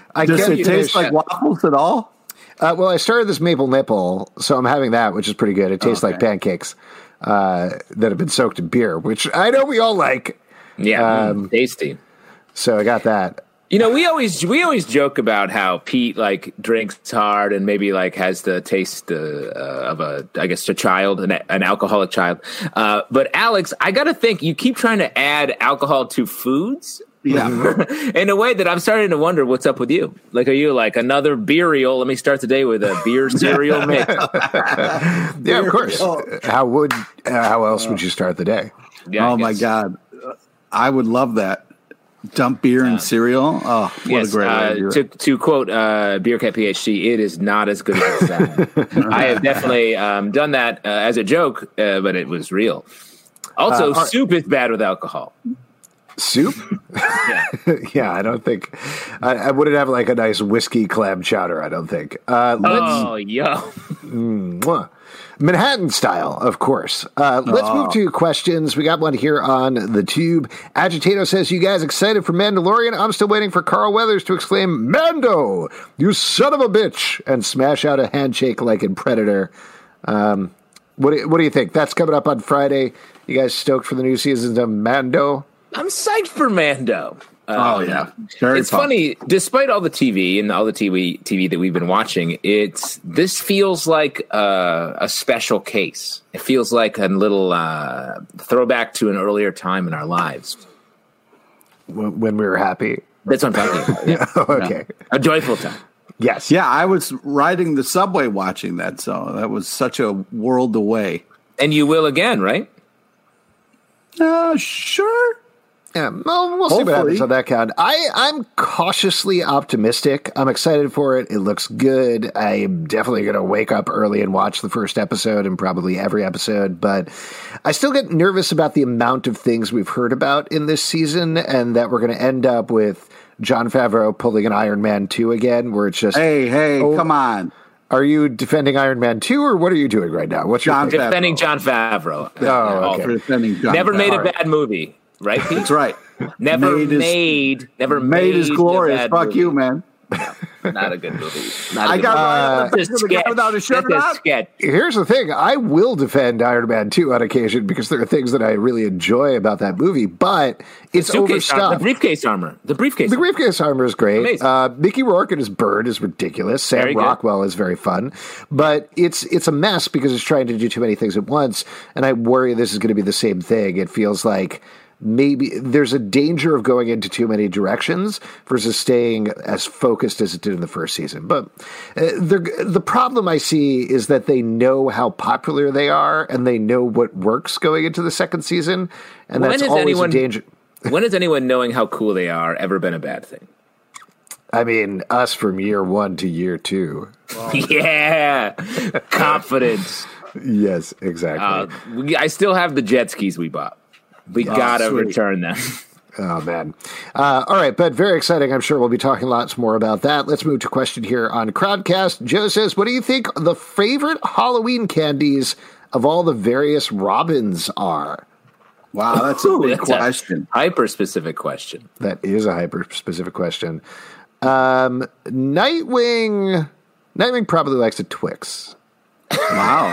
Speaker 1: I
Speaker 3: Does
Speaker 1: can't
Speaker 3: it
Speaker 1: finish-
Speaker 3: taste like waffles at all?
Speaker 1: Uh, well, I started this maple nipple, so I'm having that, which is pretty good. It tastes
Speaker 3: Okay.
Speaker 1: like pancakes uh, that have been soaked in beer, which I know we all like.
Speaker 2: Yeah,
Speaker 1: Um,
Speaker 2: mm, tasty.
Speaker 1: So I got that.
Speaker 2: You know, we always we always joke about how Pete like drinks hard and maybe like has the taste uh, uh, of a, I guess, a child, an, an alcoholic child. Uh, but Alex, I got to think you keep trying to add alcohol to foods.
Speaker 3: Yeah.
Speaker 2: In a way that I'm starting to wonder what's up with you. Like, are you like another beerial? Let me start the day with a beer cereal mix.
Speaker 1: Yeah, of course. How would uh, how else would you start the day?
Speaker 2: Yeah, I
Speaker 3: Oh my
Speaker 2: guess.
Speaker 3: God, I would love that. Dump beer and cereal. Oh, what
Speaker 2: Yes,
Speaker 3: a great way
Speaker 2: uh,
Speaker 3: to do
Speaker 2: to,
Speaker 3: it.
Speaker 2: to quote uh, Beer Cat PhD, it is not as good as it sounds. I have definitely um, done that uh, as a joke, uh, but it was real. Also,
Speaker 1: Uh, are-
Speaker 2: soup is bad with alcohol.
Speaker 1: Soup?
Speaker 2: Yeah.
Speaker 1: Yeah, I don't think I, I wouldn't have like a nice whiskey clam chowder. I don't think. Uh, let's
Speaker 2: Oh, yo.
Speaker 1: Mwah. Manhattan style, of course. Uh, let's
Speaker 3: Oh.
Speaker 1: move to questions. We got one here on the tube. Agitato says, "You guys excited for Mandalorian? I'm still waiting for Carl Weathers to exclaim, 'Mando, you son of a bitch!' and smash out a handshake like in Predator." Um, what do, what do you think? That's coming up on Friday. You guys stoked for the new seasons of Mando?
Speaker 2: I'm psyched for Mando.
Speaker 3: Oh yeah, very
Speaker 2: It's
Speaker 3: fun.
Speaker 2: funny, despite all the T V and all the T V T V that we've been watching, it's this feels like uh, a special case. It feels like a little uh, throwback to an earlier time in our lives.
Speaker 1: When, when we were happy?
Speaker 2: That's what I'm talking about. Yeah.
Speaker 1: Oh, okay.
Speaker 2: A joyful time.
Speaker 1: Yes.
Speaker 3: Yeah, I was riding the subway watching that, so that was such a world away.
Speaker 2: And you will again, right?
Speaker 3: Uh, sure.
Speaker 1: Yeah, well, we'll see what
Speaker 3: Hopefully.
Speaker 1: happens on that count. I, I'm cautiously optimistic. I'm excited for it. It looks good. I'm definitely going to wake up early and watch the first episode and probably every episode. But I still get nervous about the amount of things we've heard about in this season and that we're going to end up with Jon Favreau pulling an Iron Man two again, where it's just,
Speaker 3: Hey, hey,
Speaker 1: Oh.
Speaker 3: come on.
Speaker 1: are you defending Iron Man two or what are you doing right now? What's your
Speaker 3: John
Speaker 1: thing?
Speaker 3: Favreau.
Speaker 2: Defending John Favreau.
Speaker 1: Oh, okay.
Speaker 3: For defending John
Speaker 2: Never made a
Speaker 3: Favreau.
Speaker 2: bad movie, right, Pete?
Speaker 3: That's right.
Speaker 2: Never
Speaker 3: Made
Speaker 2: made,
Speaker 3: his-
Speaker 2: never
Speaker 3: Made
Speaker 2: made
Speaker 3: is
Speaker 2: a
Speaker 3: glorious.
Speaker 2: bad
Speaker 3: Fuck
Speaker 2: movie.
Speaker 3: you, man.
Speaker 2: Not a good movie. Not a
Speaker 3: I
Speaker 2: good
Speaker 3: got
Speaker 2: movie.
Speaker 3: right up
Speaker 2: That's a
Speaker 3: to the guy
Speaker 2: sketch.
Speaker 3: without a shirt
Speaker 2: That's a
Speaker 3: on.
Speaker 2: sketch.
Speaker 1: Here's the thing. I will defend Iron Man two on occasion because there are things that I really enjoy about that movie, but it's
Speaker 2: Suitcase armor, the
Speaker 1: overstuffed.
Speaker 2: briefcase armor. The briefcase.
Speaker 1: The
Speaker 2: armor.
Speaker 1: briefcase armor is great.
Speaker 2: Amazing.
Speaker 1: Uh, Mickey Rourke and his bird is ridiculous. Sam
Speaker 2: Very good.
Speaker 1: Rockwell is very fun, but it's it's a mess because it's trying to do too many things at once. And I worry this is going to be the same thing. It feels like maybe there's a danger of going into too many directions versus staying as focused as it did in the first season. But uh, the the problem I see is that they know how popular they are and they know what works going into the second season, and
Speaker 2: When
Speaker 1: that's
Speaker 2: has
Speaker 1: always
Speaker 2: anyone-
Speaker 1: a danger.
Speaker 2: When has anyone knowing how cool they are ever been a bad thing?
Speaker 1: I mean, us from year one to year two.
Speaker 2: Yeah, confidence.
Speaker 1: Yes, exactly.
Speaker 2: Uh, we, I still have the jet skis we bought. We gotta
Speaker 3: sweet.
Speaker 2: return them.
Speaker 1: Oh, man. Uh, all right, but very exciting. I'm sure we'll be talking lots more about that. Let's move to a question here on Crowdcast. Joe says, what do you think the favorite Halloween candies of all the various Robins are?
Speaker 3: Wow, that's a
Speaker 2: Ooh,
Speaker 3: big
Speaker 2: that's a
Speaker 3: question.
Speaker 2: hyper specific question.
Speaker 1: That is a hyper-specific question. Um, Nightwing... Nightwing probably likes a Twix.
Speaker 3: Wow.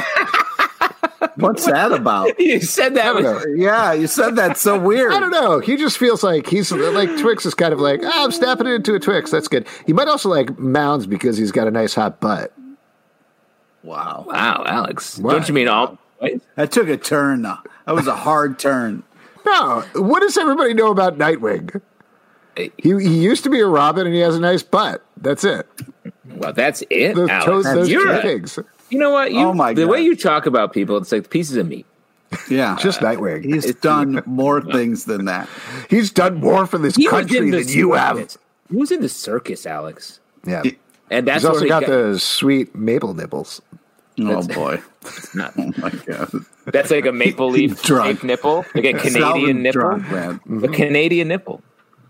Speaker 3: What's that about?
Speaker 2: You said that.
Speaker 1: I don't
Speaker 2: Was,
Speaker 1: know.
Speaker 3: Yeah, you said that so weird.
Speaker 1: I don't know. He just feels like he's like Twix is kind of like, ah, I'm snapping it into a Twix. That's good. He might also like Mounds because he's got a nice hot butt.
Speaker 3: Wow.
Speaker 2: wow, Alex.
Speaker 1: What?
Speaker 2: Don't you mean all? Right?
Speaker 3: That took a turn, though. That was a hard turn.
Speaker 1: No, what does everybody know about Nightwing?
Speaker 2: Hey.
Speaker 1: He he used to be a Robin and he has a nice butt. That's it.
Speaker 2: Well, that's it,
Speaker 1: Those,
Speaker 2: Alex.
Speaker 1: toes, those
Speaker 2: You're
Speaker 1: two
Speaker 2: a-
Speaker 1: things.
Speaker 2: You know what? You,
Speaker 3: Oh, my
Speaker 2: the
Speaker 3: God.
Speaker 2: way you talk about people, it's like pieces of meat.
Speaker 3: Yeah.
Speaker 1: Just Nightwing.
Speaker 3: He's done more things than that.
Speaker 1: He's done more for this
Speaker 2: He was
Speaker 1: country
Speaker 2: in the
Speaker 1: than you have.
Speaker 2: circus. He was in the circus, Alex,
Speaker 1: Yeah.
Speaker 2: and that's
Speaker 1: He's also
Speaker 2: where he
Speaker 1: got
Speaker 2: got,
Speaker 1: the sweet maple nipples.
Speaker 3: Oh, boy.
Speaker 2: not-
Speaker 3: Oh, my God.
Speaker 2: that's like a maple leaf
Speaker 3: Drunk.
Speaker 2: shaped nipple, like a Canadian
Speaker 3: Salvin
Speaker 2: nipple,
Speaker 3: drunk, man.
Speaker 2: a Canadian nipple.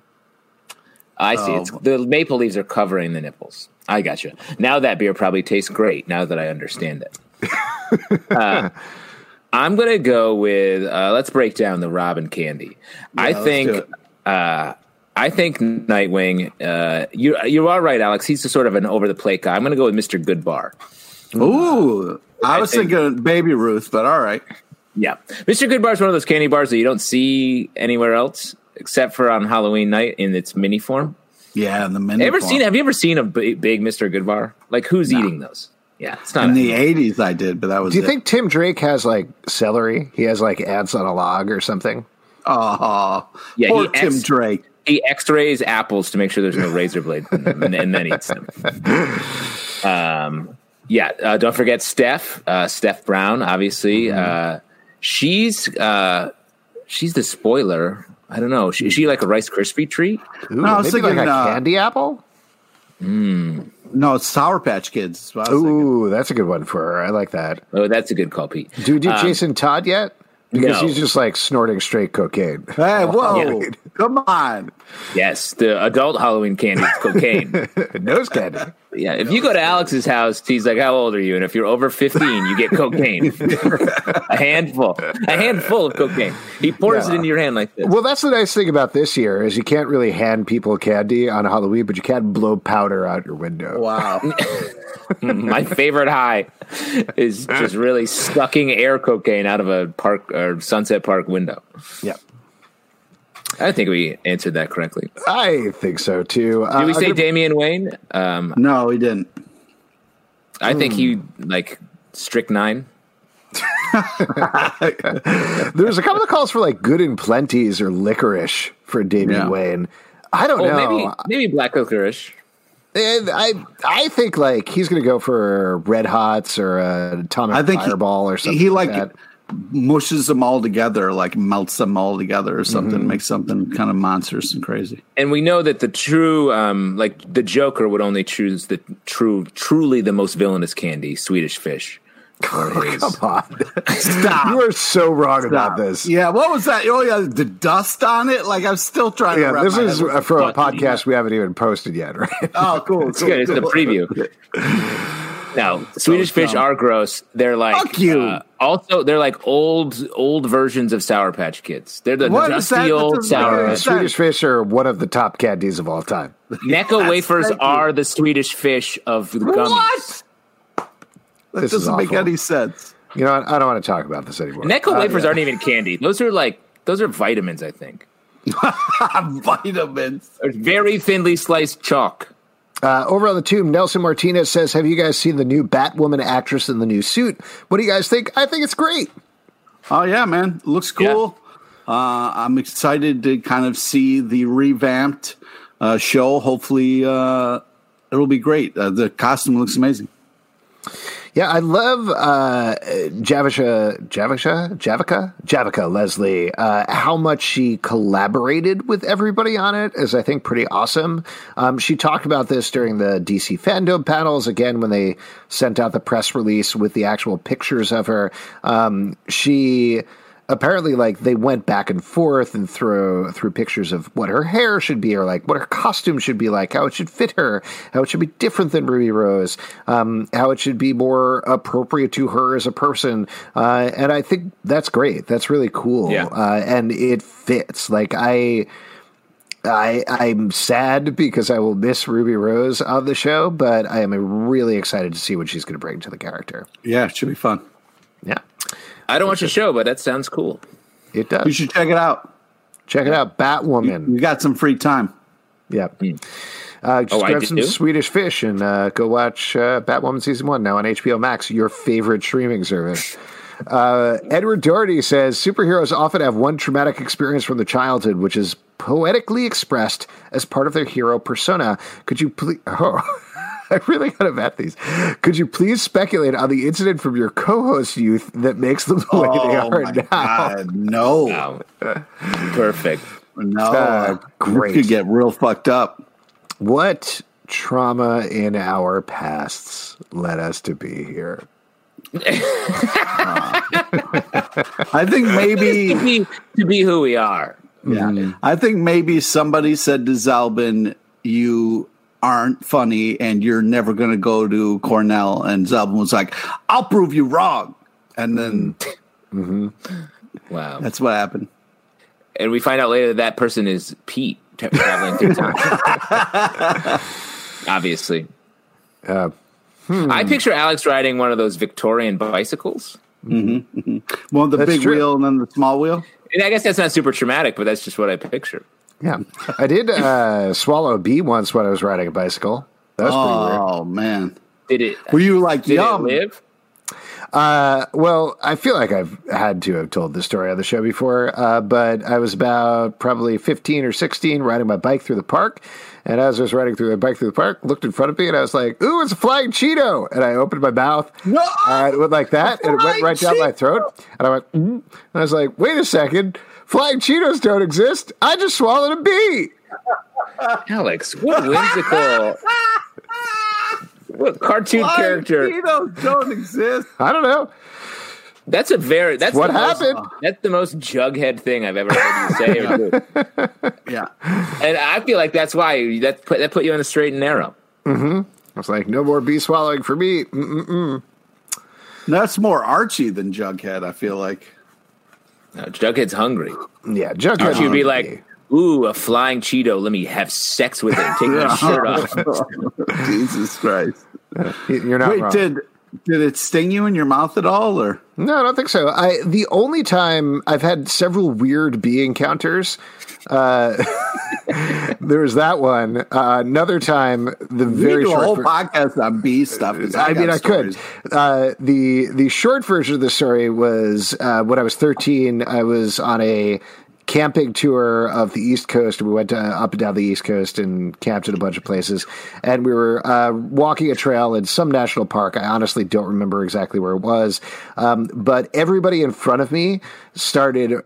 Speaker 2: I see.
Speaker 3: Oh.
Speaker 2: It's the maple leaves are covering the nipples. I got you. Now that beer probably tastes great. Now that I understand it. uh, I'm going to go with, uh, let's break down the Robin candy. I
Speaker 3: let's
Speaker 2: think,
Speaker 3: do it.
Speaker 2: uh, I think Nightwing. Uh, you you are right, Alex. He's a sort of an over the plate guy. I'm going to go with Mister Goodbar.
Speaker 3: Ooh, I was
Speaker 2: I think-
Speaker 3: thinking Baby Ruth, but all right.
Speaker 2: Yeah, Mister Goodbar is one of those candy bars that you don't see anywhere else except for on Halloween night in its mini form.
Speaker 3: Yeah, the mini.
Speaker 2: Ever
Speaker 3: form.
Speaker 2: seen? Have you ever seen a big, big Mister Goodbar? Like who's
Speaker 3: No.
Speaker 2: eating those? Yeah, it's not
Speaker 3: In
Speaker 2: a-
Speaker 3: the eighties, I did, but that was.
Speaker 1: Do you
Speaker 3: it.
Speaker 1: think Tim Drake has like celery? He has like ants on a log or something?
Speaker 3: Oh,
Speaker 2: Yeah,
Speaker 3: poor
Speaker 2: he
Speaker 3: Tim
Speaker 2: ex-
Speaker 3: Drake.
Speaker 2: He X-rays apples to make sure there's no razor blade in them, and, and then eats them. Um, yeah, uh, don't forget Steph, uh, Steph Brown. Obviously,
Speaker 3: Mm-hmm.
Speaker 2: uh, she's uh, she's the spoiler. I don't know. Is she, is she like a Rice Krispie treat?
Speaker 1: Ooh,
Speaker 3: No, I was
Speaker 1: maybe like
Speaker 3: thinking,
Speaker 1: a
Speaker 3: uh,
Speaker 1: candy apple?
Speaker 3: No, it's Sour Patch Kids. That's what I was thinking.
Speaker 1: Ooh, that's a good one for her. I like that.
Speaker 2: Oh, that's a good call, Pete.
Speaker 1: Do we do
Speaker 2: Um,
Speaker 1: Jason Todd yet? Because
Speaker 2: no.
Speaker 1: he's just like snorting straight cocaine.
Speaker 3: Hey, whoa!
Speaker 2: Yeah.
Speaker 3: Come on.
Speaker 2: Yes, the adult Halloween candy is cocaine.
Speaker 1: Nose candy.
Speaker 2: Yeah, if you go to Alex's house, he's like, "How old are you?" And if you're over fifteen, you get cocaine. a handful, a handful of cocaine. He pours
Speaker 1: Yeah.
Speaker 2: it into your hand like this.
Speaker 1: Well, that's the nice thing about this year is you can't really hand people candy on Halloween, but you can blow powder out your window.
Speaker 3: Wow.
Speaker 2: My favorite high is just really sucking air cocaine out of a park or Sunset Park window.
Speaker 1: Yeah,
Speaker 2: I think we answered that correctly.
Speaker 1: I think so too. Uh,
Speaker 2: Did we
Speaker 1: I'm
Speaker 2: say
Speaker 1: gonna-
Speaker 2: Damian Wayne? Um,
Speaker 3: No, he didn't.
Speaker 2: I think he like strychnine.
Speaker 1: There's a couple of calls for like good and plenties or licorice for Damian
Speaker 3: Yeah.
Speaker 1: Wayne. I don't
Speaker 2: Oh,
Speaker 1: know.
Speaker 2: maybe maybe black licorice.
Speaker 1: And I I think like he's going to go for Red Hots or a atomic
Speaker 3: I think he-
Speaker 1: fireball or something.
Speaker 3: He
Speaker 1: like,
Speaker 3: like
Speaker 1: that.
Speaker 3: mushes them all together, like melts them all together or something,
Speaker 1: Mm-hmm.
Speaker 3: makes something kind of monstrous and crazy.
Speaker 2: And we know that the true, um, like the Joker would only choose the true, truly the most villainous candy, Swedish Fish. for his-
Speaker 1: Come on,
Speaker 3: Stop.
Speaker 1: you are so wrong about
Speaker 3: Stop.
Speaker 1: this.
Speaker 3: Yeah, what was that? Oh, yeah, the dust on it. Like I'm still trying
Speaker 1: Yeah,
Speaker 3: to. wrap
Speaker 1: this
Speaker 3: my
Speaker 1: is
Speaker 3: head around
Speaker 1: from a
Speaker 3: what you
Speaker 1: podcast we haven't even posted yet, right?
Speaker 3: Oh, cool.
Speaker 2: It's good. It's the preview. No, Swedish fish
Speaker 3: dumb.
Speaker 2: are gross. They're like
Speaker 3: Fuck you.
Speaker 2: uh, also, they're like old, old versions of Sour Patch Kids. They're the
Speaker 3: What is
Speaker 2: dusty
Speaker 3: that?
Speaker 2: old
Speaker 3: That's a
Speaker 2: Sour
Speaker 3: weird
Speaker 2: Patch.
Speaker 3: Sorry.
Speaker 1: Swedish Fish are one of the top candies of all time.
Speaker 2: Necco wafers
Speaker 3: thank you.
Speaker 2: are the Swedish Fish of the gummies.
Speaker 3: What? That
Speaker 1: This is
Speaker 3: doesn't make
Speaker 1: awful.
Speaker 3: any sense.
Speaker 1: You know what? I don't want to talk about this anymore.
Speaker 2: Necco
Speaker 3: Oh,
Speaker 2: wafers
Speaker 3: yeah.
Speaker 2: aren't even candy. Those are like those are vitamins. I think.
Speaker 3: Vitamins.
Speaker 2: It's very thinly sliced chalk.
Speaker 1: Uh, over on the Tomb, Nelson Martinez says, have you guys seen the new Batwoman actress in the new suit? What do you guys think? I think it's great.
Speaker 3: Oh yeah, man, looks cool. Uh, I'm excited to kind of see the revamped uh, show. Hopefully, uh, it'll be great. Uh, the costume looks amazing.
Speaker 1: Yeah, I love uh, Javisha, Javisha, Javica, Javica Leslie. Uh, how much she collaborated with everybody on it is, I think, pretty awesome. Um, she talked about this during the D C fandom panels again when they sent out the press release with the actual pictures of her. Um, she. Apparently, like, they went back and forth and through through pictures of what her hair should be, or like what her costume should be like, how it should fit her, how it should be different than Ruby Rose, um, how it should be more appropriate to her as a person. Uh, and I think that's great. That's really cool.
Speaker 2: Yeah.
Speaker 1: Uh, and it fits. Like, I. I, I'm sad because I will miss Ruby Rose on the show, but I am really excited to see what she's going to bring to the character.
Speaker 3: Yeah, it should be fun.
Speaker 1: Yeah,
Speaker 2: I don't watch the show, but that sounds cool.
Speaker 1: it does.
Speaker 3: You should check it out.
Speaker 1: Check it out, Batwoman.
Speaker 3: You got some free time.
Speaker 1: Yeah. Uh, just
Speaker 2: Oh, I
Speaker 1: grab
Speaker 2: do
Speaker 1: some
Speaker 2: too?
Speaker 1: Swedish Fish and uh, go watch uh, Batwoman Season one now on H B O Max, your favorite streaming service. Uh, Edward Doherty says, superheroes often have one traumatic experience from their childhood, which is poetically expressed as part of their hero persona. Could you please... Oh, I really got to vet these. Could you please speculate on the incident from your co-host youth that makes them the way they
Speaker 3: Oh
Speaker 1: are
Speaker 3: my
Speaker 1: now?
Speaker 3: God, no,
Speaker 2: Wow. Perfect.
Speaker 3: no.
Speaker 1: Uh, great.
Speaker 3: You could get real fucked up.
Speaker 1: What trauma in our pasts led us to be here?
Speaker 3: I think maybe.
Speaker 2: to, be, to be who we are.
Speaker 3: Yeah. I think maybe somebody said to Zalbin, you aren't funny and you're never going to go to Cornell. And Zalbin was like, I'll prove you wrong. And then
Speaker 2: Wow.
Speaker 3: that's what happened.
Speaker 2: And we find out later that that person is Pete. tra- traveling through time. Obviously.
Speaker 1: Uh, hmm.
Speaker 2: I picture Alex riding one of those Victorian bicycles.
Speaker 3: Mm-hmm, mm-hmm. One with the
Speaker 1: That's
Speaker 3: big
Speaker 1: true.
Speaker 3: wheel and then the small wheel.
Speaker 2: And I guess that's not super traumatic, but that's just what I picture.
Speaker 1: Yeah. I did uh, swallow a bee once when I was riding a bicycle. That was pretty weird.
Speaker 3: Oh, man.
Speaker 2: Did it?
Speaker 3: Were you like,
Speaker 2: Did
Speaker 3: yum?
Speaker 2: it live?
Speaker 1: Uh, well, I feel like I've had to have told this story on the show before, uh, but I was about probably fifteen or sixteen riding my bike through the park. And as I was riding through the bike through the park, looked in front of me and I was like, ooh, it's a flying Cheeto. And I opened my mouth
Speaker 3: No!
Speaker 1: uh, it went like that and it went right down my throat. And I went, mm. and I was like, wait a second. Flying Cheetos don't exist. I just swallowed a bee.
Speaker 2: Alex, what whimsical, what cartoon
Speaker 3: Flying
Speaker 2: character.
Speaker 3: Cheetos don't exist.
Speaker 1: I don't know.
Speaker 2: That's a very, that's
Speaker 1: What
Speaker 2: the most-
Speaker 1: happened?
Speaker 2: that's the most Jughead thing I've ever heard you say. or do.
Speaker 3: Yeah.
Speaker 2: And I feel like that's why that put, that put you on the straight and narrow.
Speaker 1: I was like, no more bee swallowing for me. Mm-mm-mm.
Speaker 3: That's more Archie than Jughead, I feel like.
Speaker 2: No, Jughead's hungry.
Speaker 1: Yeah, Jughead.
Speaker 2: Archie would be
Speaker 1: would
Speaker 2: like, ooh, a flying Cheeto. Let me have sex with it and take my shirt off.
Speaker 3: Jesus Christ.
Speaker 1: You're not
Speaker 3: Wait,
Speaker 1: wrong.
Speaker 3: did did it sting you in your mouth at all, or?
Speaker 1: No, I don't think so. I the only time I've had several weird bee encounters. Uh, there was that one. Uh, another time, the
Speaker 3: We
Speaker 1: very
Speaker 3: do a
Speaker 1: short.
Speaker 3: whole
Speaker 1: ver-
Speaker 3: podcast on bee stuff. 'cause
Speaker 1: I mean,
Speaker 3: got
Speaker 1: I could.
Speaker 3: stories.
Speaker 1: Uh, the the short version of the story was uh, when I was thirteen. I was on a camping tour of the East Coast. We went to, up and down the East Coast and camped at a bunch of places. And we were uh, walking a trail in some national park. I honestly don't remember exactly where it was. Um, but everybody in front of me started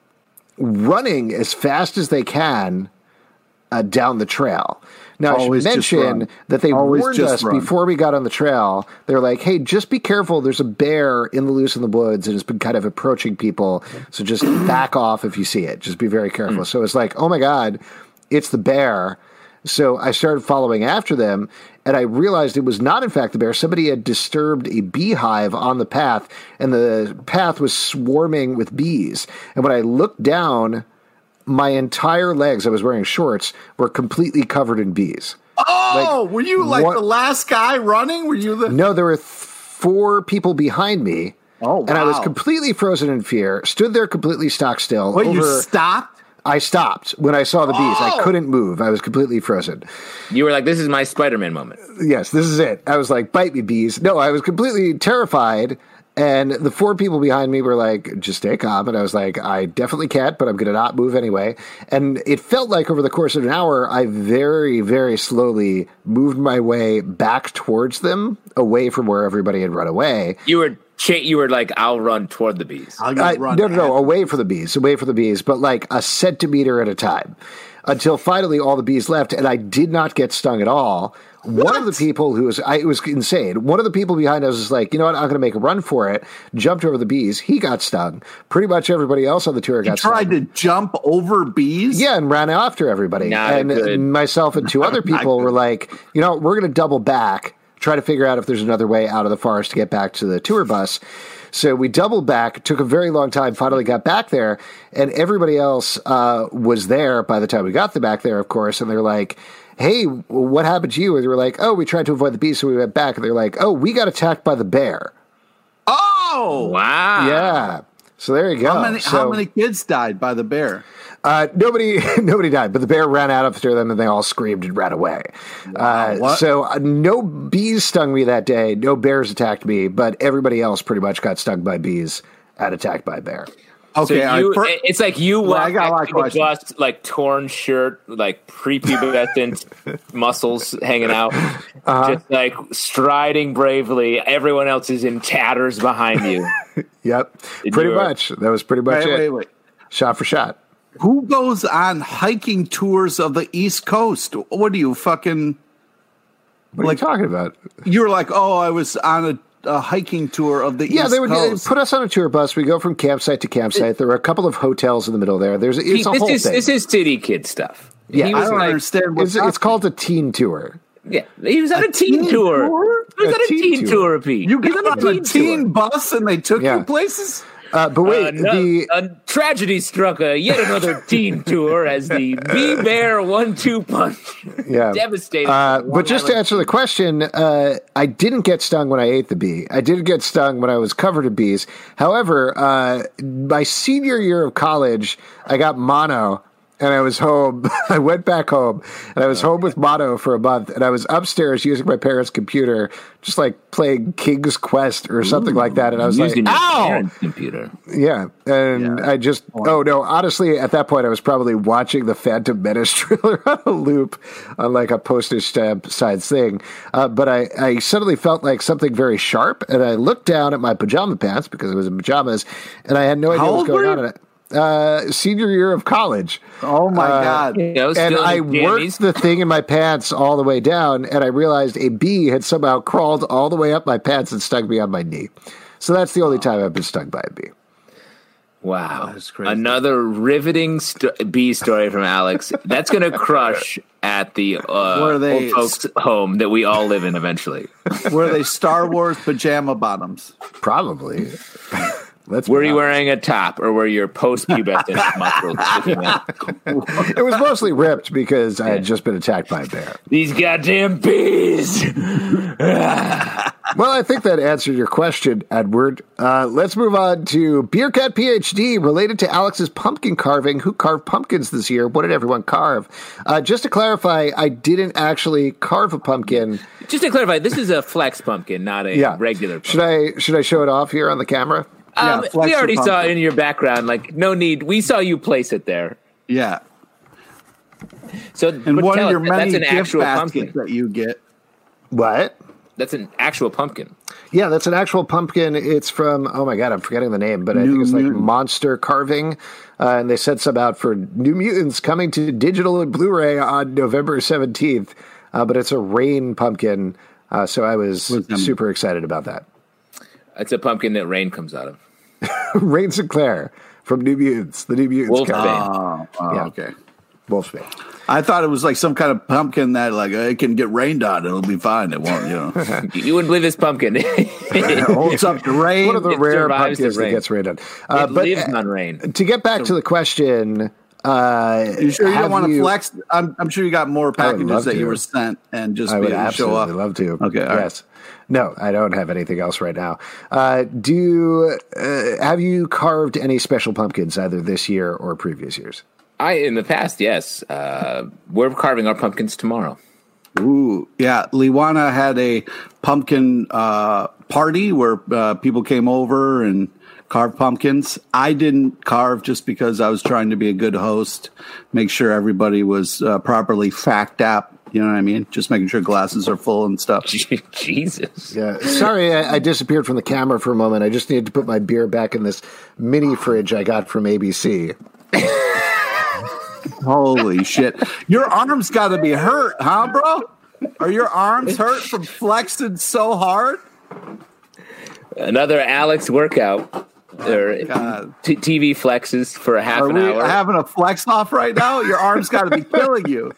Speaker 1: running as fast as they can uh, down the trail. Now,
Speaker 3: Always
Speaker 1: I should
Speaker 3: just
Speaker 1: mention
Speaker 3: run.
Speaker 1: that they
Speaker 3: Always
Speaker 1: warned
Speaker 3: just
Speaker 1: us
Speaker 3: run.
Speaker 1: before we got on the trail. They're like, hey, just be careful. There's a bear in the loose in the woods and it's been kind of approaching people. So just back off if you see it. Just be very careful. So it's like, oh my God, it's the bear. So I started following after them and I realized it was not, in fact, the bear. Somebody had disturbed a beehive on the path and the path was swarming with bees. And when I looked down, my entire legs, I was wearing shorts, were completely covered in bees.
Speaker 3: Oh,
Speaker 1: Like,
Speaker 3: were you like
Speaker 1: what-
Speaker 3: the last guy running? Were you the?
Speaker 1: No, there were th- four people behind me.
Speaker 3: Oh,
Speaker 1: And I was
Speaker 3: wow.
Speaker 1: completely frozen in fear, stood there completely stock still.
Speaker 3: Wait, you
Speaker 1: over-
Speaker 3: stopped?
Speaker 1: I stopped when I saw the bees. I
Speaker 3: Oh!
Speaker 1: couldn't move. I was completely frozen.
Speaker 2: You were like, this is my Spider-Man moment.
Speaker 1: Yes, this is it. I was like, bite me, bees. No, I was completely terrified. And the four people behind me were like, just stay calm. And I was like, I definitely can't, but I'm going to not move anyway. And it felt like over the course of an hour, I very, very slowly moved my way back towards them, away from where everybody had run away.
Speaker 2: You were cha- you were like, I'll run toward the bees.
Speaker 3: I'll
Speaker 1: I,
Speaker 3: run
Speaker 1: no, no, no,
Speaker 3: ahead.
Speaker 1: away from the bees, away from the bees, but like a centimeter at a time until finally all the bees left and I did not get stung at all. One of the people who was, I, it was insane. One of the people behind us was like, you know what, I'm going to make a run for it. Jumped over the bees. He got stung. Pretty much everybody else on the tour
Speaker 3: You
Speaker 1: got
Speaker 3: tried
Speaker 1: stung.
Speaker 3: to jump over bees?
Speaker 1: Yeah, and ran after everybody.
Speaker 2: Not
Speaker 1: and
Speaker 2: good.
Speaker 1: myself and two other people were like, you know, we're going to double back, try to figure out if there's another way out of the forest to get back to the tour bus. So we doubled back, took a very long time, finally got back there, and everybody else uh, was there by the time we got the back there, of course, and they're like, hey, what happened to you? And they were like, oh, we tried to avoid the bees, so we went back. And they're like, oh, we got attacked by the bear.
Speaker 3: Oh!
Speaker 2: Wow.
Speaker 1: Yeah. So there you go.
Speaker 3: How many,
Speaker 1: so,
Speaker 3: how many kids died by the bear?
Speaker 1: Uh, nobody, nobody died, but the bear ran out after them, and they all screamed and ran away. Uh,
Speaker 3: what?
Speaker 1: so uh, no bees stung me that day. No bears attacked me, but everybody else pretty much got stung by bees and attacked by a bear.
Speaker 3: Okay,
Speaker 2: So
Speaker 3: I
Speaker 2: you,
Speaker 3: fir-
Speaker 2: it's like you
Speaker 3: Well, I
Speaker 2: walk
Speaker 3: got a lot
Speaker 2: next
Speaker 3: of
Speaker 2: to the
Speaker 3: questions.
Speaker 2: bus, like torn shirt, like prepubescent muscles hanging out,
Speaker 3: Uh-huh.
Speaker 2: just like striding bravely. Everyone else is in tatters behind you.
Speaker 1: Yep,
Speaker 2: Did
Speaker 1: pretty
Speaker 2: you-
Speaker 1: much. That was pretty much
Speaker 3: wait,
Speaker 1: it.
Speaker 3: wait, wait.
Speaker 1: Shot for shot.
Speaker 3: Who goes on hiking tours of the East Coast? What are you fucking?
Speaker 1: What are
Speaker 3: Like-
Speaker 1: you talking about?
Speaker 3: You were like, oh, I was on a, a hiking tour of the
Speaker 1: Yeah,
Speaker 3: East
Speaker 1: they would
Speaker 3: Coast.
Speaker 1: put us on a tour bus. We go from campsite to campsite. There were a couple of hotels in the middle there. There's it's
Speaker 2: He-
Speaker 1: a
Speaker 2: this
Speaker 1: whole
Speaker 2: is
Speaker 1: thing.
Speaker 2: this is city kid stuff.
Speaker 1: Yeah,
Speaker 2: he
Speaker 3: I
Speaker 2: was
Speaker 3: don't
Speaker 2: like,
Speaker 3: understand what's
Speaker 1: It's, it's called a teen tour.
Speaker 2: yeah, he was on a, teen,
Speaker 3: teen
Speaker 2: tour.
Speaker 3: tour?
Speaker 2: He was
Speaker 1: A
Speaker 2: on a
Speaker 1: teen
Speaker 2: teen,
Speaker 1: tour.
Speaker 2: tour, Pete.
Speaker 3: You
Speaker 2: He was
Speaker 3: got
Speaker 2: on
Speaker 3: on a teen
Speaker 2: tour.
Speaker 3: bus and they took
Speaker 1: Yeah.
Speaker 3: you places?
Speaker 1: Uh, but wait,
Speaker 2: Uh, no,
Speaker 1: the
Speaker 2: a tragedy struck a yet another teen tour as the Bee Bear one two punch
Speaker 1: yeah.
Speaker 2: devastated.
Speaker 1: Uh,
Speaker 2: Long
Speaker 1: but just to
Speaker 2: Island.
Speaker 1: answer the question, uh, I didn't get stung when I ate the bee. I did get stung when I was covered in bees. However, uh, my senior year of college, I got mono. And I was home. I went back home, and I was home with mono for a month. And I was upstairs using my parents' computer, just like playing King's Quest or something
Speaker 5: Ooh,
Speaker 1: like that. And I was
Speaker 5: using
Speaker 1: like,
Speaker 5: your
Speaker 1: "Ow!"
Speaker 5: parents' computer.
Speaker 1: Yeah, and
Speaker 3: Yeah.
Speaker 1: I just oh no, honestly, at that point, I was probably watching the Phantom Menace trailer on a loop on like a postage stamp size thing. Uh, but I, I suddenly felt like something very sharp, and I looked down at my pajama pants because it was in pajamas, and I had no idea
Speaker 3: How
Speaker 1: what was
Speaker 3: old
Speaker 1: going
Speaker 3: were
Speaker 1: on
Speaker 3: you?
Speaker 1: in it. Uh, senior year of college.
Speaker 3: Oh my
Speaker 1: Uh,
Speaker 3: God.
Speaker 2: You know,
Speaker 1: And
Speaker 2: still in
Speaker 1: I
Speaker 2: his jammies.
Speaker 1: worked the thing in my pants all the way down, and I realized a bee had somehow crawled all the way up my pants and stung me on my knee. So that's the only time I've been stung by a bee.
Speaker 2: Wow,
Speaker 3: That's crazy.
Speaker 2: another riveting st- bee story from Alex. That's going to crush at the uh,
Speaker 3: Were they-
Speaker 2: old folks' home that we all live in eventually.
Speaker 3: Were they Star Wars pajama bottoms?
Speaker 1: Probably. Let's
Speaker 2: Were
Speaker 1: be
Speaker 2: you
Speaker 1: honest.
Speaker 2: wearing a top, or were your post-pubescent muscles sticking out?
Speaker 1: It was mostly ripped because I had just been attacked by a bear.
Speaker 2: These goddamn bees!
Speaker 1: Well, I think that answered your question, Edward. Uh, let's move on to Beer Cat PhD related to Alex's pumpkin carving. Who carved pumpkins this year? What did everyone carve? Uh, just to clarify, I didn't actually carve a pumpkin.
Speaker 2: Just to clarify, this is a flex pumpkin, not a
Speaker 1: Yeah,
Speaker 2: regular pumpkin.
Speaker 1: Should I should I show it off here on the camera?
Speaker 2: Um,
Speaker 3: Yeah, flex
Speaker 2: we already
Speaker 3: your
Speaker 2: saw it
Speaker 3: pumpkin.
Speaker 2: in your background. Like, no need. We saw you place it there.
Speaker 3: Yeah.
Speaker 2: So,
Speaker 3: And
Speaker 2: but
Speaker 3: one
Speaker 2: tell
Speaker 3: of your
Speaker 2: us,
Speaker 3: many
Speaker 2: that's an
Speaker 3: gift
Speaker 2: actual
Speaker 3: baskets
Speaker 2: pumpkin.
Speaker 3: that you get.
Speaker 1: What?
Speaker 2: That's an actual pumpkin.
Speaker 1: Yeah, that's an actual pumpkin. It's from, oh my God, I'm forgetting the name, but I
Speaker 3: New
Speaker 1: think it's like
Speaker 3: Mutant.
Speaker 1: Monster Carving. Uh, and they sent some out for New Mutants coming to digital and Blu-ray on November seventeenth. Uh, but it's a rain pumpkin. Uh, so I was
Speaker 3: What's that mean?
Speaker 1: super excited about that.
Speaker 2: It's a pumpkin that rain comes out of.
Speaker 1: Rain Sinclair from New Mutants, the New Mutants.
Speaker 2: Wolf
Speaker 1: comic.
Speaker 2: Bane.
Speaker 3: Oh, oh,
Speaker 1: Yeah.
Speaker 3: okay.
Speaker 1: Wolfsbane.
Speaker 3: I thought it was like some kind of pumpkin that like uh, it can get rained on. It'll be fine. It won't, you know.
Speaker 2: You wouldn't believe this pumpkin.
Speaker 3: It holds up to rain.
Speaker 1: One of the
Speaker 2: It
Speaker 1: rare
Speaker 2: survives the
Speaker 1: pumpkins that
Speaker 2: rain.
Speaker 1: gets rain on. Uh,
Speaker 2: it
Speaker 1: but
Speaker 2: lives
Speaker 1: uh,
Speaker 2: on rain.
Speaker 1: to get back to the question, uh,
Speaker 3: You sure you
Speaker 1: have
Speaker 3: don't want to
Speaker 1: you-
Speaker 3: flex? I'm, I'm sure you got more
Speaker 1: love
Speaker 3: packages that
Speaker 1: to.
Speaker 3: you were sent and just
Speaker 1: I
Speaker 3: be
Speaker 1: would
Speaker 3: able to show
Speaker 1: absolutely
Speaker 3: up.
Speaker 1: love to.
Speaker 3: Okay, all right.
Speaker 1: yes. No, I don't have anything else right now. Uh, do uh, have you carved any special pumpkins either this year or previous years?
Speaker 2: I, in the past, yes. Uh, we're carving our pumpkins tomorrow.
Speaker 3: Ooh, yeah. Liwana had a pumpkin uh, party where uh, people came over and carved pumpkins. I didn't carve just because I was trying to be a good host, make sure everybody was uh, properly fact up. You know what I mean? Just making sure glasses are full and stuff.
Speaker 2: Jesus.
Speaker 1: Yeah. Sorry, I, I disappeared from the camera for a moment. I just needed to put my beer back in this mini fridge I got from A B C.
Speaker 3: Holy shit. Your arms got to be hurt, huh, bro? Are your arms hurt from flexing so hard?
Speaker 2: Another Alex workout. Or
Speaker 3: God.
Speaker 2: t- T V flexes for a half
Speaker 3: Are
Speaker 2: an
Speaker 3: we
Speaker 2: hour.
Speaker 3: having a flex off right now? Your arms got to be killing you.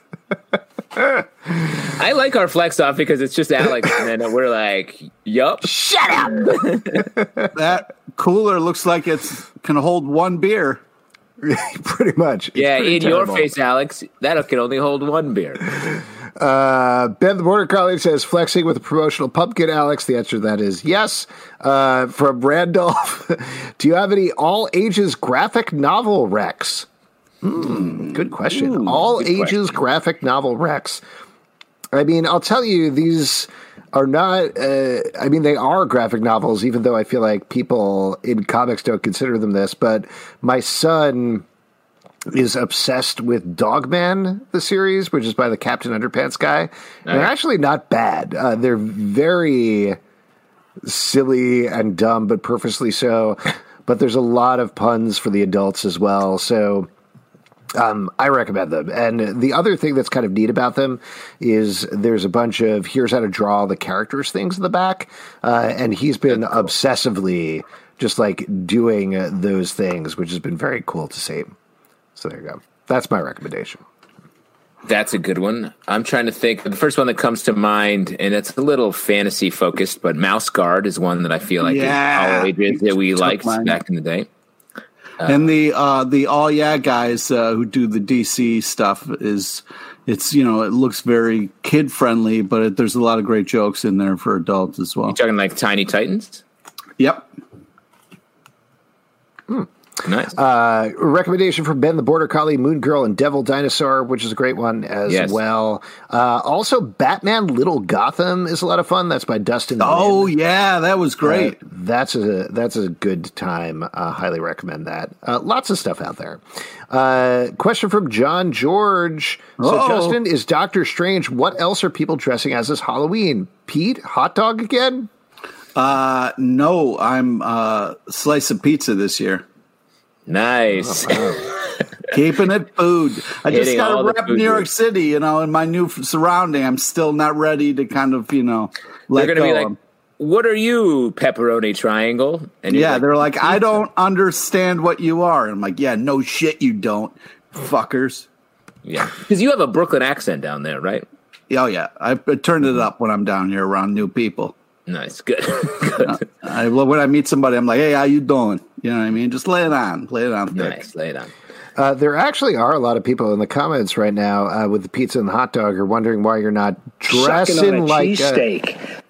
Speaker 2: I like our flex off because it's just Alex, and then we're like, "Yup."
Speaker 1: Shut up!
Speaker 3: That cooler looks like it's can hold one beer.
Speaker 1: Pretty much. It's
Speaker 2: Yeah,
Speaker 1: pretty
Speaker 2: in
Speaker 1: terrible.
Speaker 2: your face, Alex. That can only hold one beer.
Speaker 1: Uh, Ben the Border Collie says, flexing with a promotional pumpkin, Alex. The answer to that is yes. Uh, from Randolph, do you have any all ages graphic novel Rex? Hmm, good question.
Speaker 2: Ooh,
Speaker 1: all
Speaker 2: good
Speaker 1: ages
Speaker 2: question.
Speaker 1: graphic novel Rex. I mean, I'll tell you, these are not, uh, I mean, they are graphic novels, even though I feel like people in comics don't consider them this. But my son is obsessed with Dogman, the series, which is by the Captain Underpants guy. And they're
Speaker 2: Nice.
Speaker 1: actually not bad. Uh, they're very silly and dumb, but purposely so. But there's a lot of puns for the adults as well. So um, I recommend them. And the other thing that's kind of neat about them is there's a bunch of here's how to draw the characters things in the back. Uh, and he's been obsessively just like doing uh, those things, which has been very cool to see. So there you go. That's my recommendation.
Speaker 2: That's a good one. I'm trying to think. The first one that comes to mind, and it's a little fantasy focused, but Mouse Guard is one that I feel like
Speaker 3: Yeah.
Speaker 2: is all ages that we
Speaker 3: Took
Speaker 2: liked
Speaker 3: mine.
Speaker 2: back in the day.
Speaker 3: and the uh, the all yeah guys uh, who do the D C stuff is it's you know it looks very kid friendly, but it, there's a lot of great jokes in there for adults as well.
Speaker 2: You talking like Tiny Titans?
Speaker 3: Yep.
Speaker 2: Nice.
Speaker 1: Uh, recommendation from Ben the Border Collie, Moon Girl, and Devil Dinosaur, which is a great one as
Speaker 2: Yes.
Speaker 1: well. Uh, also, Batman Little Gotham is a lot of fun. That's by Dustin.
Speaker 3: Oh
Speaker 1: Lin.
Speaker 3: yeah, that was great.
Speaker 1: Uh, that's a that's a good time. Uh, highly recommend that. Uh, lots of stuff out there. Uh, question from John George. So,
Speaker 3: Uh-oh.
Speaker 1: Justin, is Doctor Strange? What else are people dressing as this Halloween? Pete, hot dog again?
Speaker 3: Uh, no, I'm uh, slice of pizza this year.
Speaker 2: Nice.
Speaker 3: Keeping it food. I just
Speaker 2: Hitting
Speaker 3: got
Speaker 2: all
Speaker 3: to
Speaker 2: the
Speaker 3: rep
Speaker 2: food
Speaker 3: New York
Speaker 2: groups.
Speaker 3: City, you know, in my new f- surrounding. I'm still not ready to kind of, you know, let
Speaker 2: They're going to
Speaker 3: go.
Speaker 2: be like, what are you, pepperoni triangle? And you're
Speaker 3: yeah,
Speaker 2: like,
Speaker 3: they're like, I don't understand what you are. And I'm like, yeah, no shit, you don't, fuckers.
Speaker 2: yeah. Because you have a Brooklyn accent down there, right?
Speaker 3: Oh yeah, I, I turned it up when I'm down here around new people.
Speaker 2: Nice. Good. Good.
Speaker 3: I when I meet somebody, I'm like, hey, how you doing? You know what I mean? Just lay it on, lay it on thick.
Speaker 2: Nice. Lay it on.
Speaker 1: Uh, there actually are a lot of people in the comments right now uh, with the pizza and the hot dog are wondering why you're not dressing like a
Speaker 6: cheesesteak.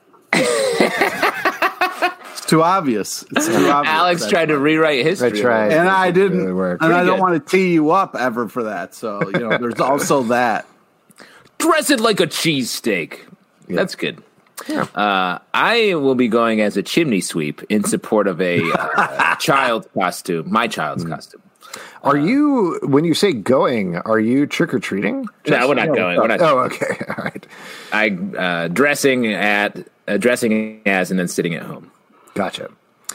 Speaker 3: It's too obvious. It's too obvious.
Speaker 2: Alex
Speaker 3: That's
Speaker 2: tried to rewrite history.
Speaker 1: I tried.
Speaker 3: and I didn't,
Speaker 1: really worked.
Speaker 3: and I
Speaker 2: Pretty
Speaker 3: don't
Speaker 2: good.
Speaker 3: want to tee you up ever for that. So you know, there's also that.
Speaker 2: Dress it like a cheesesteak. That's good. Uh, I will be going as a chimney sweep in support of a uh, child's costume, my child's costume.
Speaker 1: Are you, when you say going, are you trick or treating?
Speaker 2: No, we're not going. We're not.
Speaker 1: Oh, okay. All right.
Speaker 2: I uh, dressing at uh, dressing as and then sitting at home.
Speaker 1: Gotcha.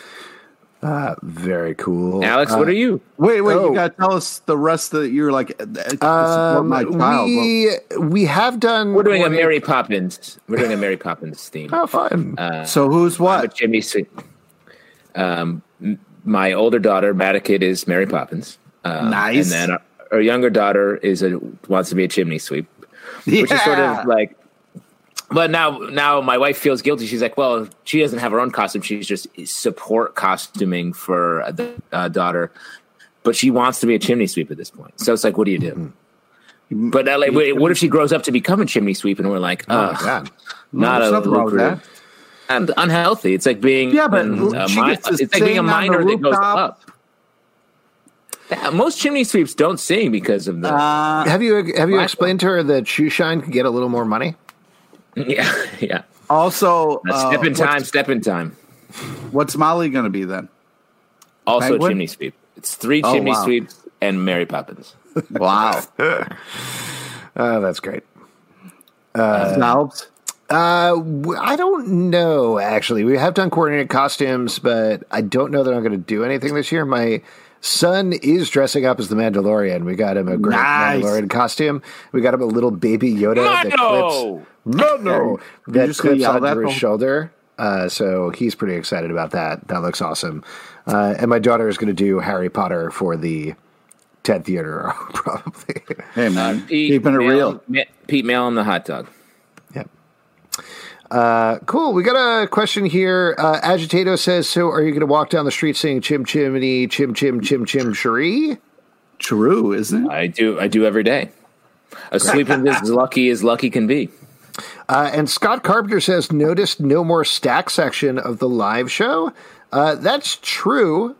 Speaker 1: Uh, very cool.
Speaker 2: Alex,
Speaker 1: Uh,
Speaker 2: what are you?
Speaker 3: Wait, wait,
Speaker 1: Oh.
Speaker 3: you gotta tell us the rest that you're like uh, to support
Speaker 1: Um,
Speaker 3: my child.
Speaker 1: we, we have done.
Speaker 2: We're doing a
Speaker 1: one-
Speaker 2: Mary Poppins. We're doing a Mary Poppins theme.
Speaker 1: Oh, fun.
Speaker 3: So who's
Speaker 2: A
Speaker 3: what?
Speaker 2: chimney sweep. Um, m- my older daughter, Matakid, is Mary Poppins. Uh,
Speaker 3: Nice.
Speaker 2: And then our, our younger daughter is a wants to be a chimney sweep, which is sort
Speaker 3: Yeah.
Speaker 2: of like. But now, now my wife feels guilty. She's like, "Well, she doesn't have her own costume. She's just support costuming for the uh, daughter, but she wants to be a chimney sweep at this point. So it's like, what do you do? But uh, like, wait, what if she grows up to become a chimney sweep? And we're like,
Speaker 1: Oh,
Speaker 2: oh,
Speaker 1: my God.
Speaker 2: not
Speaker 3: there's
Speaker 2: a
Speaker 3: nothing wrong with
Speaker 2: lucrative and unhealthy. It's like being
Speaker 3: Yeah, but
Speaker 2: uh,
Speaker 3: she
Speaker 2: mi-
Speaker 3: gets to
Speaker 2: it's like being a
Speaker 3: sing on the
Speaker 2: minor that goes
Speaker 3: rooftop.
Speaker 2: up. Yeah, most chimney sweeps don't sing because of the
Speaker 3: Uh,
Speaker 1: Have you have you
Speaker 2: Black
Speaker 1: explained to her that Shoe Shine could get a little more money?
Speaker 2: yeah yeah.
Speaker 3: also,
Speaker 2: Uh,
Speaker 3: uh,
Speaker 2: step in time,
Speaker 3: what's,
Speaker 2: step in time.
Speaker 3: what's Molly going to be then?
Speaker 2: Also
Speaker 3: Penguin?
Speaker 2: chimney sweep. It's three
Speaker 3: Oh,
Speaker 2: chimney
Speaker 3: wow.
Speaker 2: sweeps and Mary Poppins.
Speaker 3: Wow,
Speaker 1: Oh, that's great.
Speaker 3: Snobs.
Speaker 1: Uh, w- I don't know, actually. We have done coordinated costumes, but I don't know that I'm going to do anything this year. My son is dressing up as the Mandalorian. We got him a great
Speaker 3: Nice.
Speaker 1: Mandalorian costume. We got him a little baby Yoda that
Speaker 2: Mando!
Speaker 1: clips, Mando! that
Speaker 3: just gonna
Speaker 1: clips
Speaker 3: yell that
Speaker 1: onto his
Speaker 3: the-
Speaker 1: shoulder. Uh, so he's pretty excited about that. That looks awesome. Uh, and my daughter is going to do Harry Potter for the Ted Theater, probably.
Speaker 3: Hey man,
Speaker 2: Pete,
Speaker 3: keeping it
Speaker 2: mail-
Speaker 3: real.
Speaker 2: ma- Pete, mail him the hot dog.
Speaker 1: Yep. Uh, cool. We got a question here. Uh, Agitato says, so are you going to walk down the street saying chim chimney, chim chim chim chim cherie?
Speaker 3: True, isn't it?
Speaker 2: I do. I do every day. A sweeping as lucky as lucky can be.
Speaker 1: Uh, and Scott Carpenter says, noticed no more stack section of the live show. Uh, that's true.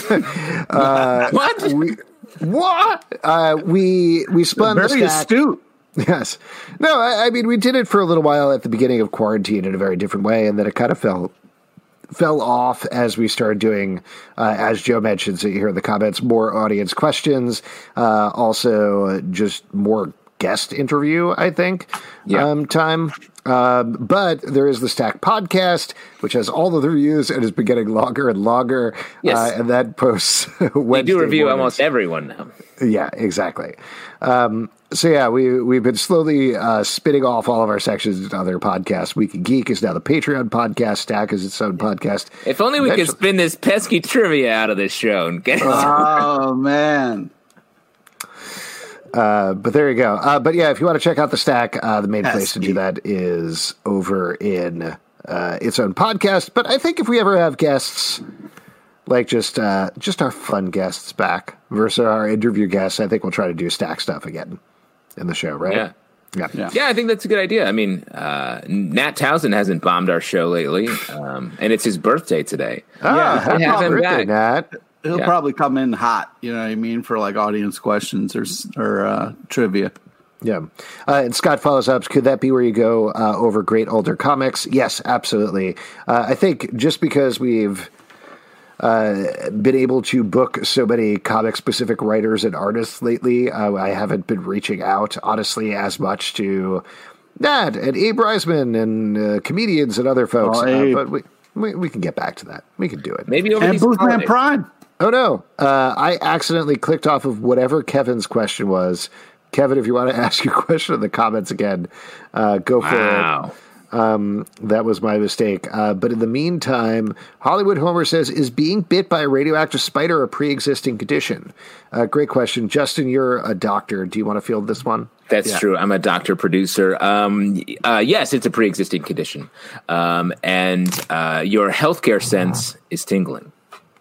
Speaker 2: What?
Speaker 1: We, what? Uh, we, we spun the
Speaker 3: Very
Speaker 1: stack.
Speaker 3: astute.
Speaker 1: Yes. No, I, I mean, we did it for a little while at the beginning of quarantine in a very different way, and then it kind of fell fell off as we started doing, uh, as Joe mentioned, so you hear in the comments, more audience questions, uh, also just more guest interview, I think,
Speaker 2: Yeah.
Speaker 1: um, time. Um, but there is the Stack podcast, which has all of the reviews and has been getting longer and longer.
Speaker 2: Yes.
Speaker 1: Uh, and that posts Wednesday
Speaker 2: We do review
Speaker 1: mornings.
Speaker 2: almost everyone now.
Speaker 1: Yeah, exactly. Um, so yeah, we we've been slowly uh, spinning off all of our sections into other podcasts. Week of Geek is now the Patreon podcast. Stack is its own podcast.
Speaker 2: If only we could
Speaker 1: Eventually-
Speaker 2: spin this pesky trivia out of this show and get
Speaker 3: Oh man,
Speaker 1: Uh, but there you go. Uh, but yeah, if you want to check out the stack, uh, the main
Speaker 3: Yes,
Speaker 1: place to do
Speaker 3: Pete.
Speaker 1: that is over in uh, its own podcast. But I think if we ever have guests, like just uh, just our fun guests back versus our interview guests, I think we'll try to do stack stuff again in the show, right?
Speaker 2: Yeah.
Speaker 1: Yeah.
Speaker 3: Yeah.
Speaker 2: Yeah, I think that's a good idea. I mean, uh, Nat Townsend hasn't bombed our show lately, um, and it's his birthday today.
Speaker 1: Ah, happy
Speaker 2: have him
Speaker 1: birthday,
Speaker 2: back.
Speaker 1: Nat.
Speaker 3: He'll
Speaker 2: Yeah.
Speaker 3: probably come in hot, you know what I mean, for like audience questions or s- or uh, trivia.
Speaker 1: Yeah. Uh, and Scott follows up, could that be where you go uh, over great older comics? Yes, absolutely. Uh, I think just because we've uh, been able to book so many comic-specific writers and artists lately, uh, I haven't been reaching out, honestly, as much to Nat and Abe Reisman and uh, comedians and other folks.
Speaker 3: Oh,
Speaker 1: uh,
Speaker 3: Abe.
Speaker 1: but we, we we can get back to that. We can do it.
Speaker 2: Maybe over
Speaker 3: And
Speaker 2: these
Speaker 3: Boothman
Speaker 2: holidays.
Speaker 3: Prime.
Speaker 1: Oh, no. Uh, I accidentally clicked off of whatever Kevin's question was. Kevin, if you want to ask your question in the comments again, uh, go for
Speaker 2: Wow.
Speaker 1: it. Um, that was my mistake. Uh, but in the meantime, Hollywood Homer says, is being bit by a radioactive spider a pre-existing condition? Uh, great question. Justin, you're a doctor. Do you want to field this one?
Speaker 2: That's
Speaker 1: Yeah.
Speaker 2: true. I'm a doctor producer. Um, uh, yes, it's a pre-existing condition, um, and uh, your healthcare sense is tingling.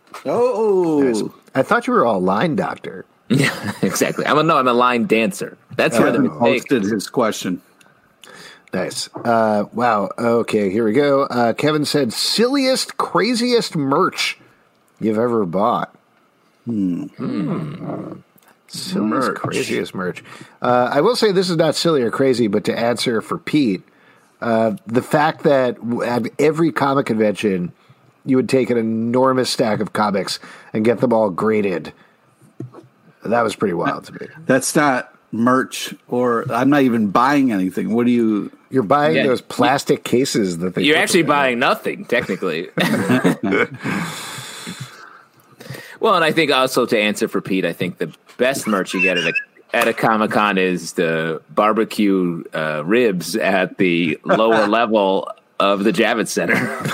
Speaker 3: Oh,
Speaker 1: I thought you were all line doctor.
Speaker 2: Yeah, exactly. I'm a no. I'm a line dancer. That's where the
Speaker 3: Kevin
Speaker 2: mistake.
Speaker 3: posted his question.
Speaker 1: Nice. Uh, wow. Okay, here we go. Uh, Kevin said, silliest, craziest merch you've ever bought. Hmm. Silliest,
Speaker 2: Merch.
Speaker 1: craziest merch. Uh, I will say this is not silly or crazy, but to answer for Pete, uh, the fact that w- at every comic convention, you would take an enormous stack of comics and get them all graded. That was pretty wild to me.
Speaker 3: That's not merch, or I'm not even buying anything. What do you?
Speaker 1: You're buying
Speaker 2: Yeah.
Speaker 1: those plastic cases that they
Speaker 2: You're
Speaker 1: put
Speaker 2: actually
Speaker 1: them in.
Speaker 2: buying nothing, technically. Well, and I think also to answer for Pete, I think the best merch you get at a at a Comic Con is the barbecue uh, ribs at the lower level of the Javits Center.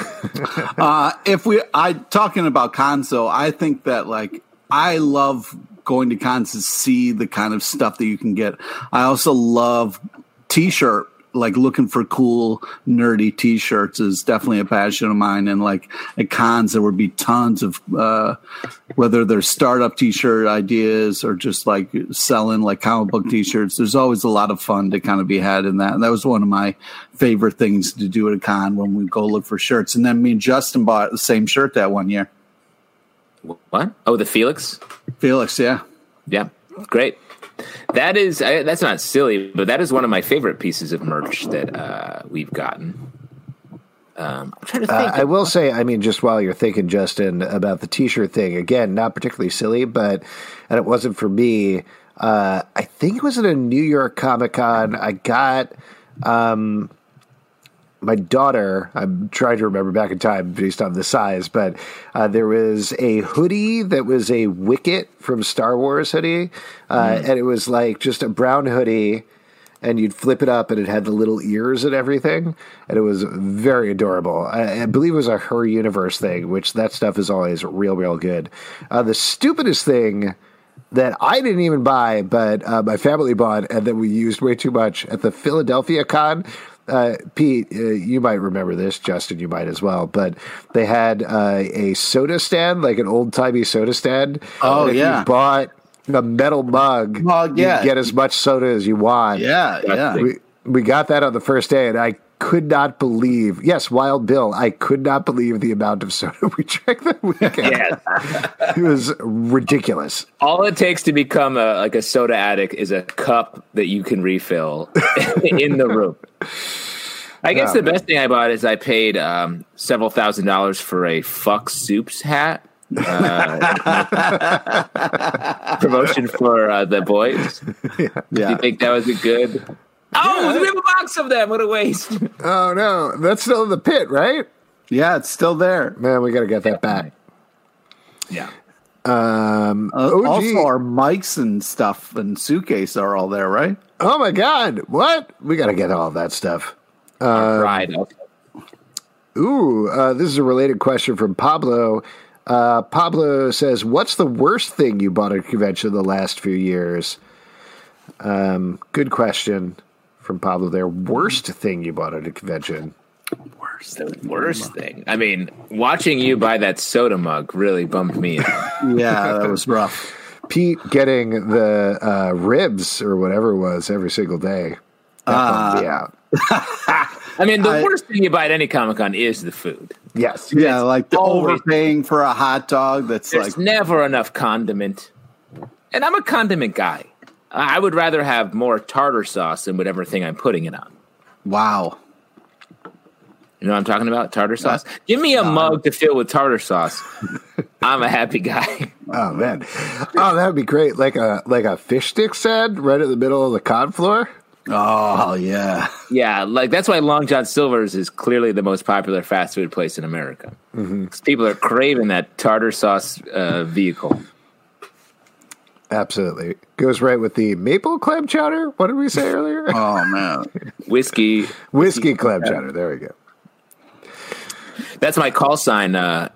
Speaker 3: Uh, if we, I talking about cons though, I think that like I love going to cons to see the kind of stuff that you can get. I also love t-shirt, like looking for cool nerdy t-shirts is definitely a passion of mine. And like at cons, there would be tons of uh, whether they're startup t-shirt ideas or just like selling like comic book t-shirts. There's always a lot of fun to kind of be had in that. And that was one of my favorite things to do at a con when we go look for shirts. And then me and Justin bought the same shirt that one year.
Speaker 2: What? Oh, the Felix?
Speaker 3: Felix, yeah.
Speaker 2: Yeah, great. That is I, that's not silly, but that is one of my favorite pieces of merch that uh, we've gotten. Um, I'm trying to
Speaker 1: Uh,
Speaker 2: think.
Speaker 1: I will say, I mean, just while you're thinking, Justin, about the T-shirt thing, again, not particularly silly, but, and it wasn't for me, uh, I think it was at a New York Comic-Con, I got, um, my daughter, I'm trying to remember back in time based on the size, but uh, there was a hoodie that was a Wicket from Star Wars hoodie, uh, and it was like just a brown hoodie, and you'd flip it up, and it had the little ears and everything, and it was very adorable. I, I believe it was a Her Universe thing, which that stuff is always real, real good. Uh, the stupidest thing that I didn't even buy, but uh, my family bought, and that we used way too much at the Philadelphia Con. Uh, Pete, uh, you might remember this. Justin, you might as well. But they had uh, a soda stand, like an old timey soda stand.
Speaker 3: Oh,
Speaker 1: and if
Speaker 3: yeah.
Speaker 1: you bought a metal mug,
Speaker 3: Mug,
Speaker 1: you
Speaker 3: yeah.
Speaker 1: could get as much soda as you want.
Speaker 3: Yeah, yeah.
Speaker 1: We we got that on the first day, and I could not believe. Yes, Wild Bill. I could not believe the amount of soda we drank that weekend.
Speaker 2: yeah.
Speaker 1: It was ridiculous.
Speaker 2: All it takes to become a like a soda addict is a cup that you can refill in the room. I guess
Speaker 1: Oh,
Speaker 2: the best thing I bought is I paid um, several thousand dollars for a Fuck Soups hat. Uh, promotion for uh, the boys. Do you
Speaker 3: Yeah.
Speaker 2: think that was a good? Oh, we have a box of them. What a waste!
Speaker 1: Oh no, that's still in the pit, right?
Speaker 3: Yeah, it's still there.
Speaker 1: Man, we got to get that back.
Speaker 2: Yeah.
Speaker 1: Um,
Speaker 3: Uh,
Speaker 1: O G
Speaker 3: also, our mics and stuff and suitcase are all there, right?
Speaker 1: Oh my God! What? We got to get all that stuff.
Speaker 2: Our pride.
Speaker 1: Ooh, uh, this is a related question from Pablo. Uh, Pablo says, "What's the worst thing you bought at a convention in the last few years?" Um, good question from Pablo there. Worst thing you bought at a convention?
Speaker 2: Worst, the worst thing. I mean, watching you buy that soda mug really bumped me in.
Speaker 3: Yeah, that was rough.
Speaker 1: Pete getting the uh, ribs or whatever it was every single day. That
Speaker 3: Uh,
Speaker 1: bummed me out.
Speaker 2: I mean, the
Speaker 3: I-
Speaker 2: worst thing you buy at any Comic-Con is the food.
Speaker 1: Yes.
Speaker 3: Yeah, like the
Speaker 2: always-
Speaker 3: overpaying for a hot dog. That's
Speaker 2: There's
Speaker 3: like
Speaker 2: never enough condiment. And I'm a condiment guy. I would rather have more tartar sauce than whatever thing I'm putting it on.
Speaker 3: wow.
Speaker 2: You know what I'm talking about? Tartar sauce? Give me a mug to fill with tartar sauce. I'm a happy guy.
Speaker 1: Oh man. Oh, that would be great. Like a like a fish stick sad right at the middle of the con floor.
Speaker 3: Oh yeah.
Speaker 2: Yeah, like that's why Long John Silver's is clearly the most popular fast food place in America. Mm-hmm. People are craving that tartar sauce uh, vehicle.
Speaker 1: Absolutely. Goes right with the maple clam chowder. What did we say earlier?
Speaker 3: Oh man.
Speaker 2: Whiskey.
Speaker 1: Whiskey clam chowder. There we go.
Speaker 2: That's my call sign. Uh,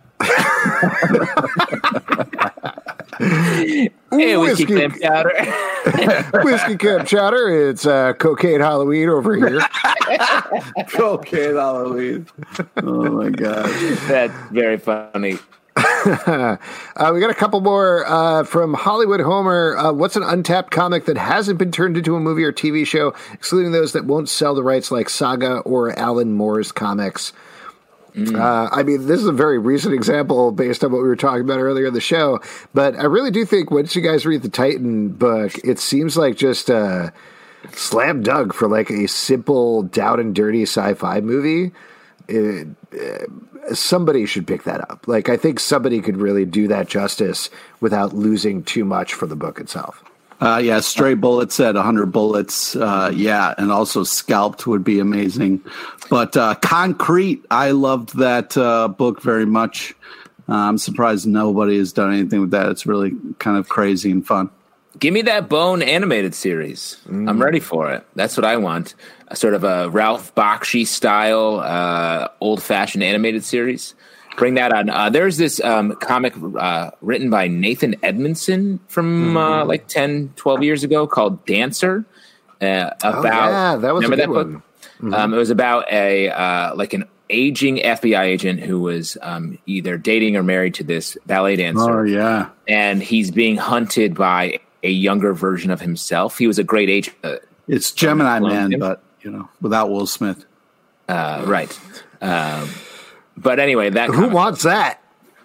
Speaker 2: hey, whiskey,
Speaker 1: Whiskey.
Speaker 2: clam chowder.
Speaker 1: Whiskey clam chowder. It's uh, cocaine Halloween over here.
Speaker 3: Okay, Halloween. Oh my god.
Speaker 2: That's very funny.
Speaker 1: Uh, we got a couple more uh, from Hollywood Homer. Uh, what's an untapped comic that hasn't been turned into a movie or T V show, excluding those that won't sell the rights like Saga or Alan Moore's comics? Mm. Uh, I mean, this is a very recent example based on what we were talking about earlier in the show, but I really do think once you guys read the Titan book, it seems like just a slam dunk for like a simple down and dirty sci-fi movie. It, uh, somebody should pick that up. Like, I think somebody could really do that justice without losing too much for the book itself.
Speaker 3: Uh, yeah, Stray Bullets at one hundred bullets. Uh, yeah, and also Scalped would be amazing. But uh, Concrete, I loved that uh, book very much. Uh, I'm surprised nobody has done anything with that. It's really kind of crazy and fun.
Speaker 2: Give me that Bone animated series. Mm. I'm ready for it. That's what I want. A sort of a Ralph Bakshi style, uh, old fashioned animated series. Bring that on. Uh, there's this um, comic uh, written by Nathan Edmondson from mm-hmm. uh, like ten, twelve years ago called Dancer. Uh, about
Speaker 1: oh, yeah, that was
Speaker 2: remember
Speaker 1: a good
Speaker 2: that book?
Speaker 1: one. Mm-hmm.
Speaker 2: Um, it was about a uh, like an aging F B I agent who was um, either dating or married to this ballet dancer.
Speaker 3: Oh yeah,
Speaker 2: and he's being hunted by a younger version of himself. He was a great agent. Uh,
Speaker 3: it's Gemini Man, him. But you know, without Will Smith.
Speaker 2: Uh, right. Um, But anyway, that
Speaker 1: who wants that?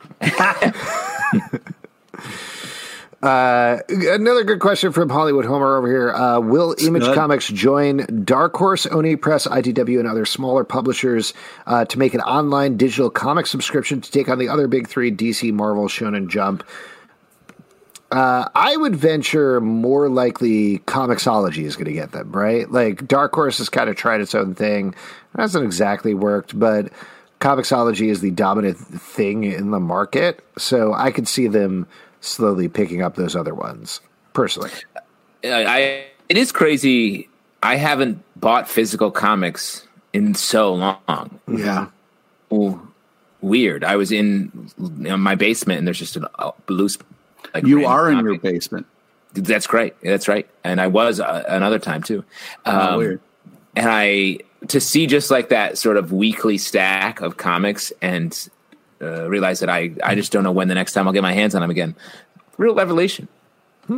Speaker 1: uh, another good question from Hollywood Homer over here. Uh, will Image good. Comics join Dark Horse, Oni Press, I D W, and other smaller publishers uh, to make an online digital comic subscription to take on the other big three: D C, Marvel, Shonen Jump? Uh, I would venture more likely Comixology is going to get them, right? Like Dark Horse has kind of tried its own thing. It hasn't exactly worked, but Comixology is the dominant thing in the market, so I could see them slowly picking up those other ones, personally.
Speaker 2: I, I it is crazy. I haven't bought physical comics in so long.
Speaker 3: Yeah.
Speaker 2: Ooh, weird. I was in, in my basement, and there's just a uh, loose... Like,
Speaker 3: you are in
Speaker 2: comic.
Speaker 3: your basement.
Speaker 2: That's great. That's right. And I was uh, another time, too. Um,
Speaker 3: oh, weird.
Speaker 2: And I... to see just like that sort of weekly stack of comics and uh, realize that I, I just don't know when the next time I'll get my hands on them again. Real revelation.
Speaker 1: Hmm.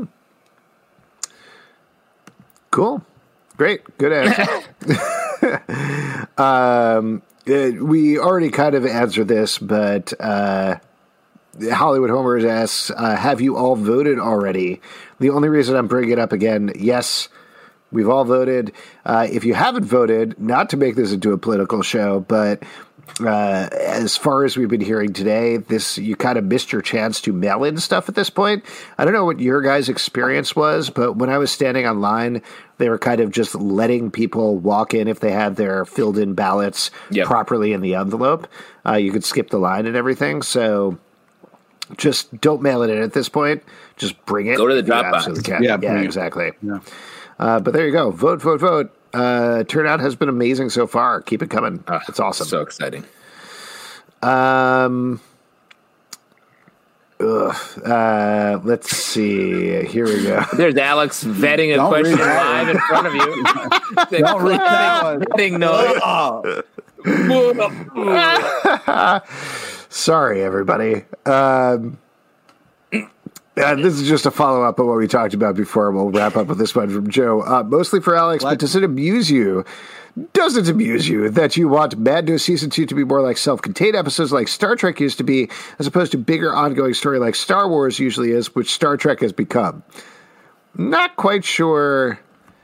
Speaker 1: Cool. Great. Good answer. um, uh, we already kind of answered this, but uh, Hollywood Homer asks, uh, have you all voted already? The only reason I'm bringing it up again, yes, we've all voted. Uh, if you haven't voted, not to make this into a political show, but uh, as far as we've been hearing today, this you kind of missed your chance to mail in stuff at this point. I don't know what your guys' experience was, but when I was standing online, they were kind of just letting people walk in if they had their filled in ballots yep. properly in the envelope. Uh, you could skip the line and everything. So just don't mail it in at this point. Just bring it.
Speaker 2: Go to the drop box.
Speaker 1: Yeah, yeah, exactly. Yeah. Uh, but there you go. Vote, vote, vote. Uh, turnout has been amazing so far. Keep it coming. Oh, it's awesome.
Speaker 2: So exciting.
Speaker 1: Um, uh, Ugh. Uh, let's see. Here we go.
Speaker 2: There's Alex vetting a
Speaker 3: Don't
Speaker 2: question
Speaker 3: read that
Speaker 2: live in front of you.
Speaker 3: Don't read that one.
Speaker 2: Vetting noise.
Speaker 1: Sorry, everybody. Um, uh, this is just a follow-up on what we talked about before. We'll wrap up with this one from Joe. Uh, mostly for Alex,
Speaker 3: What?
Speaker 1: but does it amuse you? Does it amuse you that you want Mando Season two to be more like self-contained episodes like Star Trek used to be, as opposed to bigger ongoing story like Star Wars usually is, which Star Trek has become? Not quite sure.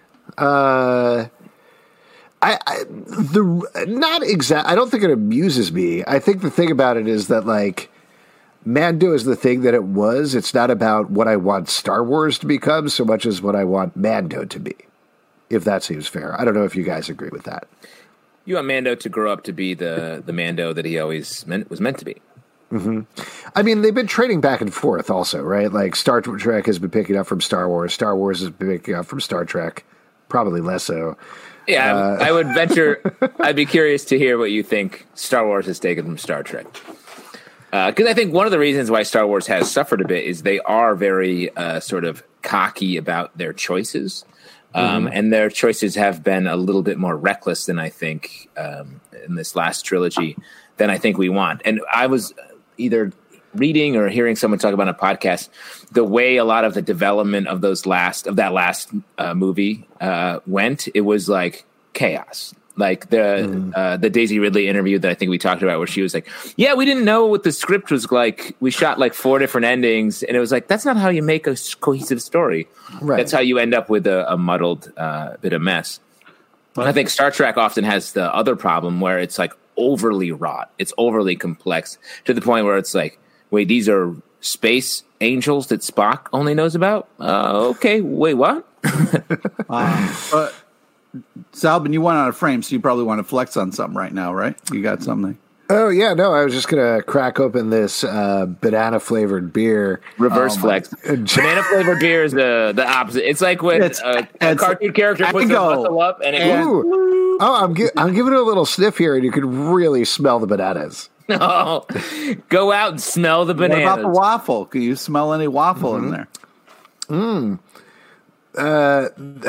Speaker 1: Uh... I, I the not exact. I don't think it amuses me. I think the thing about it is that like Mando is the thing that it was. It's not about what I want Star Wars to become so much as what I want Mando to be. If that seems fair, I don't know if you guys agree with that.
Speaker 2: You want Mando to grow up to be the the Mando that he always meant was meant to be.
Speaker 1: Mm-hmm. I mean, they've been trading back and forth, also, right? Like Star Trek has been picking up from Star Wars. Star Wars has been picking up from Star Trek. Probably less so.
Speaker 2: Yeah,
Speaker 1: Uh,
Speaker 2: I, I would venture. I'd be curious to hear what you think Star Wars has taken from Star Trek. Because uh, I think one of the reasons why Star Wars has suffered a bit is they are very uh, sort of cocky about their choices. Um, mm-hmm. And their choices have been a little bit more reckless than I think um, in this last trilogy than I think we want. And I was either reading or hearing someone talk about on a podcast the way a lot of the development of those last of that last uh, movie uh, went. It was like chaos. Like the mm. uh, the Daisy Ridley interview that I think we talked about, where she was like, "Yeah, we didn't know what the script was like. We shot like four different endings, and it was like that's not how you make a cohesive story.
Speaker 1: Right.
Speaker 2: That's how you end up with a, a muddled uh, bit of mess." And I think Star Trek often has the other problem where it's like overly wrought. It's overly complex to the point where it's like, wait, these are space angels that Spock only knows about? Uh, okay, wait, what?
Speaker 3: um, but Zalbin, you went out of frame, so you probably want to flex on something right now, right? You got something.
Speaker 1: Oh, yeah, no, I was just going to crack open this uh, banana-flavored beer.
Speaker 2: Reverse
Speaker 1: um,
Speaker 2: flex. Banana-flavored beer is the, the opposite. It's like when
Speaker 3: It's-
Speaker 2: a, a
Speaker 3: it's-
Speaker 2: cartoon character puts their
Speaker 3: Ango.
Speaker 2: muscle up and it goes,
Speaker 1: Ooh. Oh, I'm, gi- I'm giving it a little sniff here, and you can really smell the bananas.
Speaker 2: no, go out and smell the
Speaker 3: What
Speaker 2: bananas.
Speaker 3: about the waffle? Can you smell any waffle
Speaker 1: Mm-hmm.
Speaker 3: in there?
Speaker 1: Mm. Uh,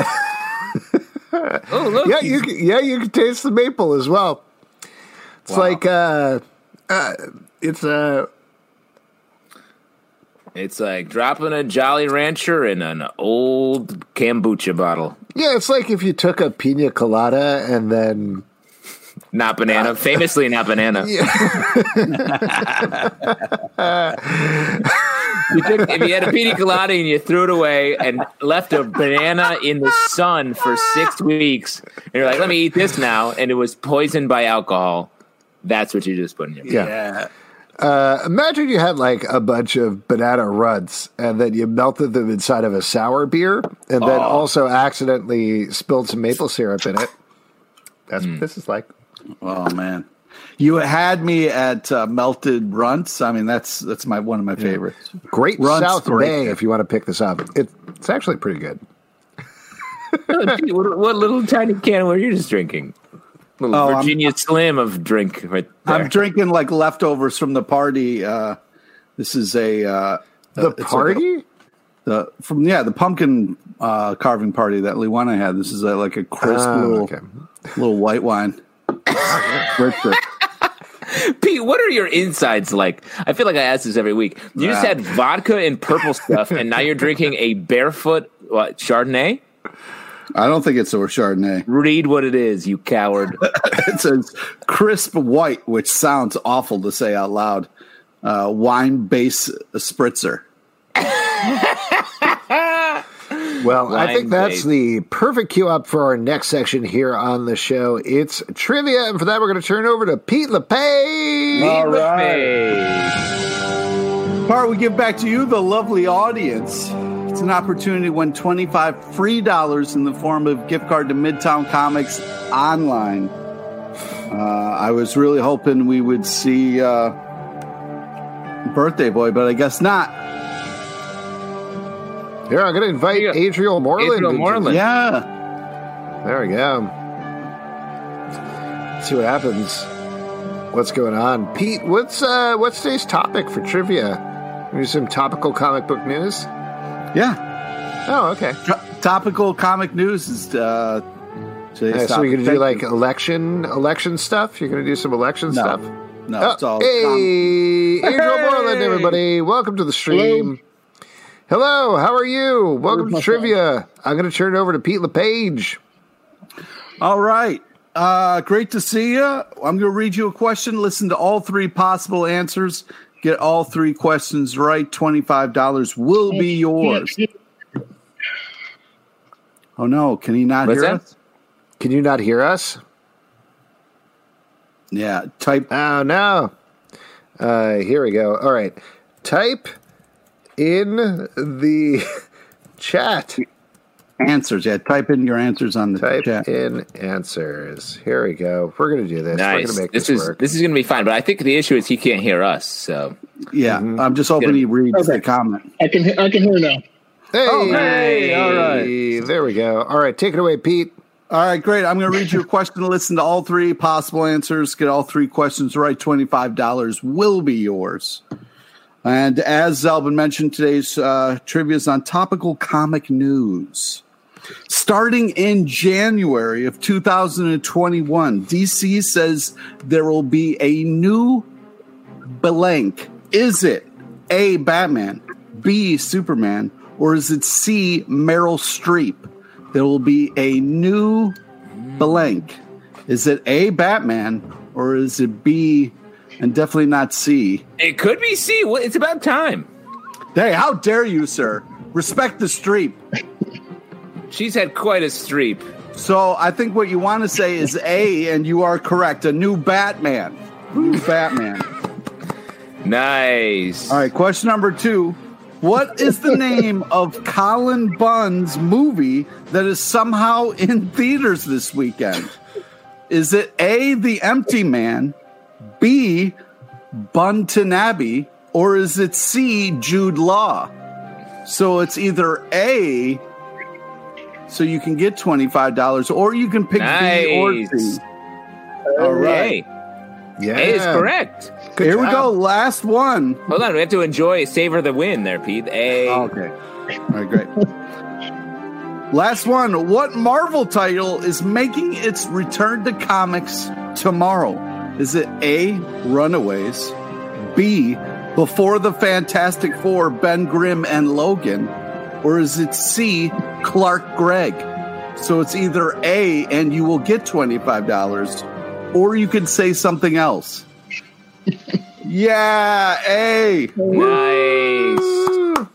Speaker 2: oh, look.
Speaker 1: yeah, you can, yeah, you can taste the maple as well. It's
Speaker 3: Wow.
Speaker 1: like uh, uh, it's uh,
Speaker 2: It's like dropping a Jolly Rancher in an old kombucha bottle.
Speaker 1: yeah, it's like if you took a pina colada and then
Speaker 2: Not banana. Famously not banana.
Speaker 1: yeah,
Speaker 2: You took, if you had a pina colada and you threw it away and left a banana in the sun for six weeks, and you're like, let me eat this now, and it was poisoned by alcohol, that's what you just put in your mouth.
Speaker 1: yeah. Uh, imagine you had like a bunch of banana runs and then you melted them inside of a sour beer and then
Speaker 3: Oh.
Speaker 1: also accidentally spilled some maple syrup in it. That's
Speaker 2: Mm.
Speaker 1: what this is like.
Speaker 3: Oh man, you had me at uh, melted runts. I mean, that's that's my one of my favorites.
Speaker 1: Great
Speaker 3: Runt's
Speaker 1: South
Speaker 3: great.
Speaker 1: Bay if you want to pick this up. It, it's actually pretty good.
Speaker 2: what, what little tiny can were you just drinking? Little
Speaker 3: Oh, I'm-
Speaker 2: Virginia Slim of drink right there.
Speaker 3: I'm drinking like leftovers from the party. Uh, this is a uh,
Speaker 1: The
Speaker 3: uh, it's like
Speaker 1: party?
Speaker 3: a- the from yeah the pumpkin uh, carving party that Liwana had. This is a, like a crisp
Speaker 1: Oh,
Speaker 3: little
Speaker 1: okay.
Speaker 3: little white wine. Great trip.
Speaker 2: Pete, what are your insides like? I feel like I ask this every week. You just
Speaker 3: Nah.
Speaker 2: had vodka and purple stuff, and now you're drinking a barefoot what, Chardonnay?
Speaker 3: I don't think it's a Chardonnay.
Speaker 2: Read what it is, you coward.
Speaker 3: It says crisp white, which sounds awful to say out loud. Uh, wine base spritzer.
Speaker 1: Well, I think
Speaker 2: Wine
Speaker 1: that's
Speaker 2: based.
Speaker 1: the perfect cue up for our next section here on the show. It's trivia, and for that, we're going to turn over to Pete LePage.
Speaker 3: All
Speaker 2: Pete
Speaker 3: right.
Speaker 2: LePage.
Speaker 3: Part we give back to you, the lovely audience. It's an opportunity to win twenty-five free dollars in the form of gift card to Midtown Comics online. Uh, I was really hoping we would see uh, Birthday Boy, but I guess not.
Speaker 1: Here, I'm going to invite
Speaker 2: Yeah.
Speaker 1: Adriel Moreland.
Speaker 2: Adriel
Speaker 1: into-
Speaker 2: Moreland.
Speaker 3: Yeah.
Speaker 1: There we go. Let's see what happens. What's going on, Pete? What's uh, what's today's topic for trivia? Do some topical comic book news.
Speaker 3: Yeah.
Speaker 1: Oh, okay.
Speaker 3: T- topical comic news is uh, today's
Speaker 1: Yeah, so
Speaker 3: topic.
Speaker 1: you're gonna do
Speaker 3: Thank
Speaker 1: like
Speaker 3: you.
Speaker 1: election election stuff. You're gonna do some election
Speaker 3: No.
Speaker 1: stuff.
Speaker 3: No,
Speaker 1: Oh,
Speaker 3: it's all
Speaker 1: hey,
Speaker 3: com-
Speaker 1: Adriel
Speaker 3: Hey!
Speaker 1: Moreland, everybody. Welcome to the stream. Hello, how are you? Welcome to trivia. I'm going to turn it over to Pete LePage.
Speaker 3: All right. Uh, great to see you. I'm going to read you a question. Listen to all three possible answers. Get all three questions right. twenty-five dollars will be yours. Oh, no. Can he not
Speaker 2: What's
Speaker 3: hear
Speaker 2: that?
Speaker 3: us?
Speaker 1: Can you not hear us?
Speaker 3: Yeah. Type.
Speaker 1: Oh, no. Uh, here we go. All right. Type in the chat.
Speaker 3: Answers. Yeah, type in your answers on the
Speaker 1: Type
Speaker 3: chat.
Speaker 1: in answers. Here we go. We're going to do this. We're
Speaker 2: Nice.
Speaker 1: going to make
Speaker 2: This
Speaker 1: this,
Speaker 2: is
Speaker 1: work.
Speaker 2: this is going to be fine, but I think the issue is he can't hear us. So
Speaker 3: Yeah,
Speaker 1: Mm-hmm.
Speaker 3: I'm just hoping he reads
Speaker 6: Okay.
Speaker 3: the comment.
Speaker 6: I can I can hear now.
Speaker 1: Hey,
Speaker 3: Oh, hey, all right.
Speaker 1: There we go. All right, take it away, Pete.
Speaker 3: All right, great. I'm going to read you a question. Listen to all three possible answers. Get all three questions right. twenty-five dollars will be yours. And as Zelvin mentioned, today's uh, trivia is on topical comic news. Starting in January of two thousand twenty-one, D C says there will be a new blank. Is it A, Batman, B, Superman, or is it C, Meryl Streep? There will be a new blank. Is it A, Batman, or is it B, and definitely not C?
Speaker 2: it could be C. Well, it's about time.
Speaker 3: Hey, how dare you, sir? Respect the Streep.
Speaker 2: She's had quite a streep.
Speaker 3: So I think what you want to say is A, and you are correct. A new Batman. New Batman.
Speaker 2: Nice.
Speaker 3: All right, question number two. What is the name of Colin Bunn's movie that is somehow in theaters this weekend? Is it A, The Empty Man, B, Bunton Abbey, or is it C, Jude Law? So it's either A, so you can get twenty-five dollars, or you can pick B or
Speaker 2: Nice.
Speaker 3: C. All right.
Speaker 2: A.
Speaker 1: Yeah,
Speaker 2: A is correct.
Speaker 1: Good
Speaker 3: Here we
Speaker 1: job.
Speaker 3: go. Last one.
Speaker 2: Hold on, we have to enjoy savor the win there, Pete. A.
Speaker 3: Okay. All right, great. Last one. What Marvel title is making its return to comics tomorrow? Is it A, Runaways, B, Before the Fantastic Four, Ben Grimm and Logan, or is it C, Clark Gregg? So it's either A, and you will get twenty-five dollars, or you could say something else. Yeah, A.
Speaker 2: Nice.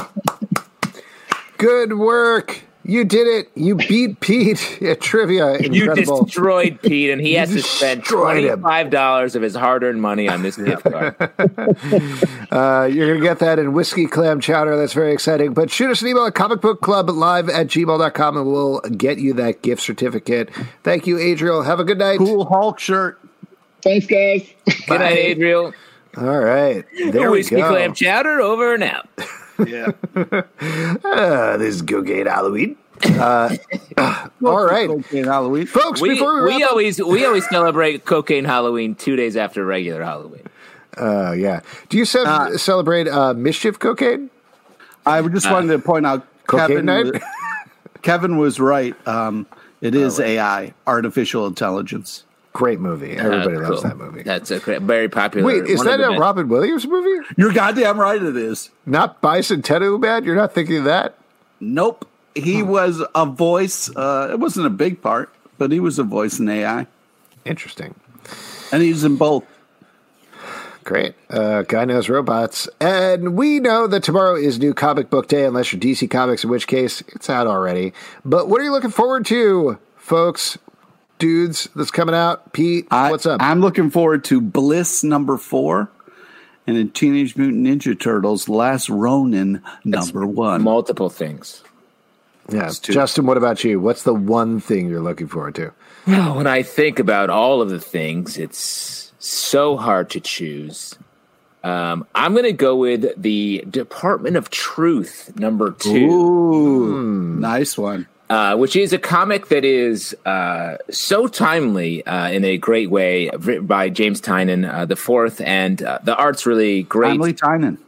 Speaker 1: Good work. You did it. You beat Pete at trivia.
Speaker 2: You
Speaker 1: Incredible.
Speaker 2: destroyed Pete, and he has to spend
Speaker 1: destroyed him.
Speaker 2: twenty-five dollars of his hard-earned money on this gift card.
Speaker 1: Uh, you're going to get that in whiskey clam chowder. That's very exciting. But shoot us an email at comicbookclublive at gmail dot com and we'll get you that gift certificate. Thank you, Adriel. Have a good night.
Speaker 3: Cool Hulk shirt.
Speaker 6: Thanks, guys.
Speaker 2: Good night, Adriel.
Speaker 1: All right. There we
Speaker 2: Whiskey
Speaker 1: go.
Speaker 2: clam chowder over and out.
Speaker 3: Yeah.
Speaker 1: Uh, this is Cocaine Halloween. Uh, all right.
Speaker 3: Okay, Halloween.
Speaker 1: Folks,
Speaker 2: We,
Speaker 1: before we
Speaker 2: we
Speaker 1: wrap up-
Speaker 2: always we always celebrate cocaine Halloween two days after regular Halloween.
Speaker 1: Uh, yeah. Do you ce-
Speaker 3: Uh,
Speaker 1: celebrate uh, mischief cocaine?
Speaker 3: I just wanted to point out
Speaker 1: Cocaine
Speaker 3: Kevin
Speaker 1: night?
Speaker 3: was, Kevin was right. Um, it is A I, artificial intelligence.
Speaker 1: Great movie. Everybody
Speaker 2: Uh,
Speaker 1: loves
Speaker 2: cool.
Speaker 1: that movie.
Speaker 2: That's a great, very popular.
Speaker 1: Wait, is
Speaker 2: one
Speaker 1: that
Speaker 2: of the
Speaker 1: a
Speaker 2: best-
Speaker 1: Robin Williams movie?
Speaker 3: You're goddamn right it is.
Speaker 1: Not Bicentennial Man? You're not thinking of that?
Speaker 3: Nope. He was a voice. Uh, it wasn't a big part, but he was a voice in A I.
Speaker 1: Interesting.
Speaker 3: And he's in both.
Speaker 1: Great. Uh, Guy Knows Robots. And we know that tomorrow is New Comic Book Day, unless you're D C Comics, in which case it's out already. But what are you looking forward to, folks? Dudes, that's coming out. Pete,
Speaker 3: I,
Speaker 1: what's up?
Speaker 3: I'm looking forward to Bliss number four and in Teenage Mutant Ninja Turtles Last Ronin number one.
Speaker 2: multiple things.
Speaker 1: yeah.
Speaker 3: two.
Speaker 1: Justin, what about you? What's the one thing you're looking forward to?
Speaker 2: Well, when I think about all of the things, it's so hard to choose. Um, I'm going to go with the Department of Truth number two.
Speaker 3: Ooh, nice one.
Speaker 2: Uh, which is a comic that is uh, so timely uh, in a great way, written by James Tynion uh, the fourth, and uh, the art's really great.
Speaker 3: Emily Tynan.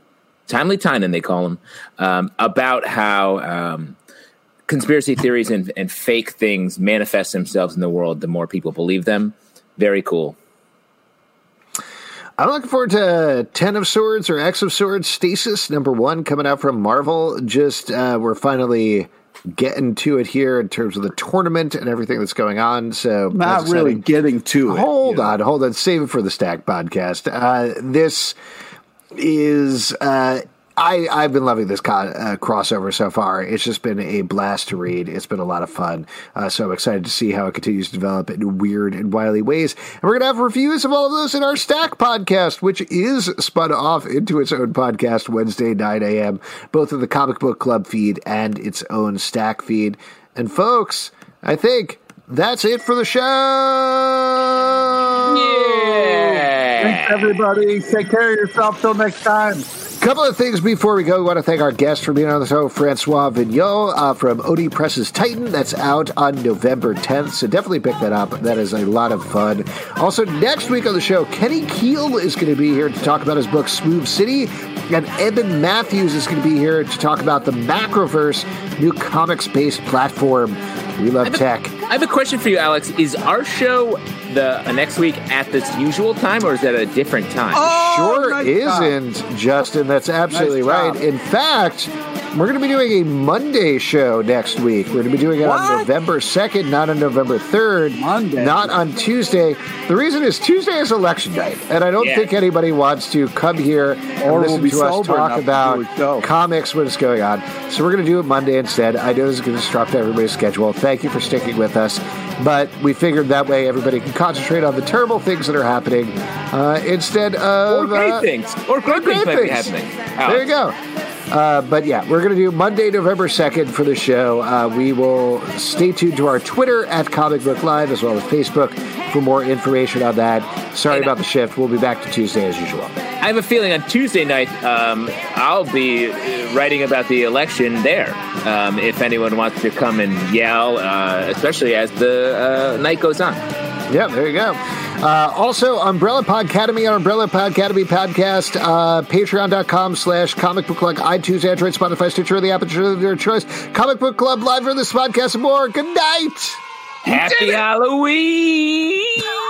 Speaker 2: Timely Tynan, they call him, um, about how um, conspiracy theories and, and fake things manifest themselves in the world the more people believe them. Very cool.
Speaker 1: I'm looking forward to Ten of Swords or X of Swords Stasis, number one, coming out from Marvel. Just, uh, we're finally getting to it here in terms of the tournament and everything that's going on. So
Speaker 3: not really getting to it.
Speaker 1: Hold on, know. hold on. Save it for the Stack podcast. Uh, this is... Uh, I, I've been loving this con, uh, crossover so far. It's just been a blast to read. It's been a lot of fun. Uh, so I'm excited to see how it continues to develop in weird and wily ways. And we're going to have reviews of all of those in our Stack podcast, which is spun off into its own podcast Wednesday, nine a.m., both in the Comic Book Club feed and its own Stack feed. And folks, I think that's it for the show.
Speaker 2: Yeah.
Speaker 3: Thanks, everybody. Take care of yourself till next time.
Speaker 1: Couple of things before we go. We want to thank our guest for being on the show, Francois Vigneault uh, from O D Press's Titan. That's out on November tenth, so definitely pick that up. That is a lot of fun. Also, next week on the show, Kenny Keel is going to be here to talk about his book, Smooth City, and Eben Matthews is going to be here to talk about the Macroverse, new comics-based platform. We love
Speaker 2: I
Speaker 1: tech.
Speaker 2: A, I have a question for you, Alex. Is our show the uh, next week at this usual time, or is that a different time?
Speaker 3: Oh,
Speaker 1: sure
Speaker 3: nice
Speaker 1: isn't,
Speaker 3: job.
Speaker 1: Justin. That's absolutely
Speaker 3: Nice
Speaker 1: right.
Speaker 3: job.
Speaker 1: In fact, we're going to be doing a Monday show next week. We're going to be doing it
Speaker 3: What?
Speaker 1: on November second, not on November third.
Speaker 3: Monday.
Speaker 1: Not on Tuesday. The reason is Tuesday is election night, and I don't
Speaker 2: Yeah.
Speaker 1: think anybody wants to come here and
Speaker 3: Or
Speaker 1: listen
Speaker 3: we'll be
Speaker 1: to us
Speaker 3: sober
Speaker 1: talk
Speaker 3: enough to
Speaker 1: about
Speaker 3: do a show.
Speaker 1: comics when it's going on. So we're going to do it Monday instead. I know this is going to disrupt everybody's schedule. Thank you for sticking with us. But we figured that way everybody can concentrate on the terrible things that are happening uh, instead of...
Speaker 2: Or great
Speaker 1: uh,
Speaker 2: things. Or great,
Speaker 1: great
Speaker 2: things might be
Speaker 1: things.
Speaker 2: happening.
Speaker 1: There you go. Uh, but yeah, we're going to do Monday, November second for the show. Uh, we will stay tuned to our Twitter at Comic Book Live as well as Facebook for more information on that. Sorry
Speaker 2: And
Speaker 1: about the shift. We'll be back to Tuesday as usual.
Speaker 2: I have a feeling on Tuesday night, um, I'll be writing about the election there. Um, if anyone wants to come and yell, uh, especially as the uh, night goes on.
Speaker 1: Yeah, there you go. Uh, also, Umbrella Podcademy, our Umbrella Podcademy podcast, uh, patreon.com slash comic book club, iTunes, Android, Spotify, Stitcher, the app of your choice, Comic Book Club, live for this podcast and more. Good night.
Speaker 2: Happy Halloween!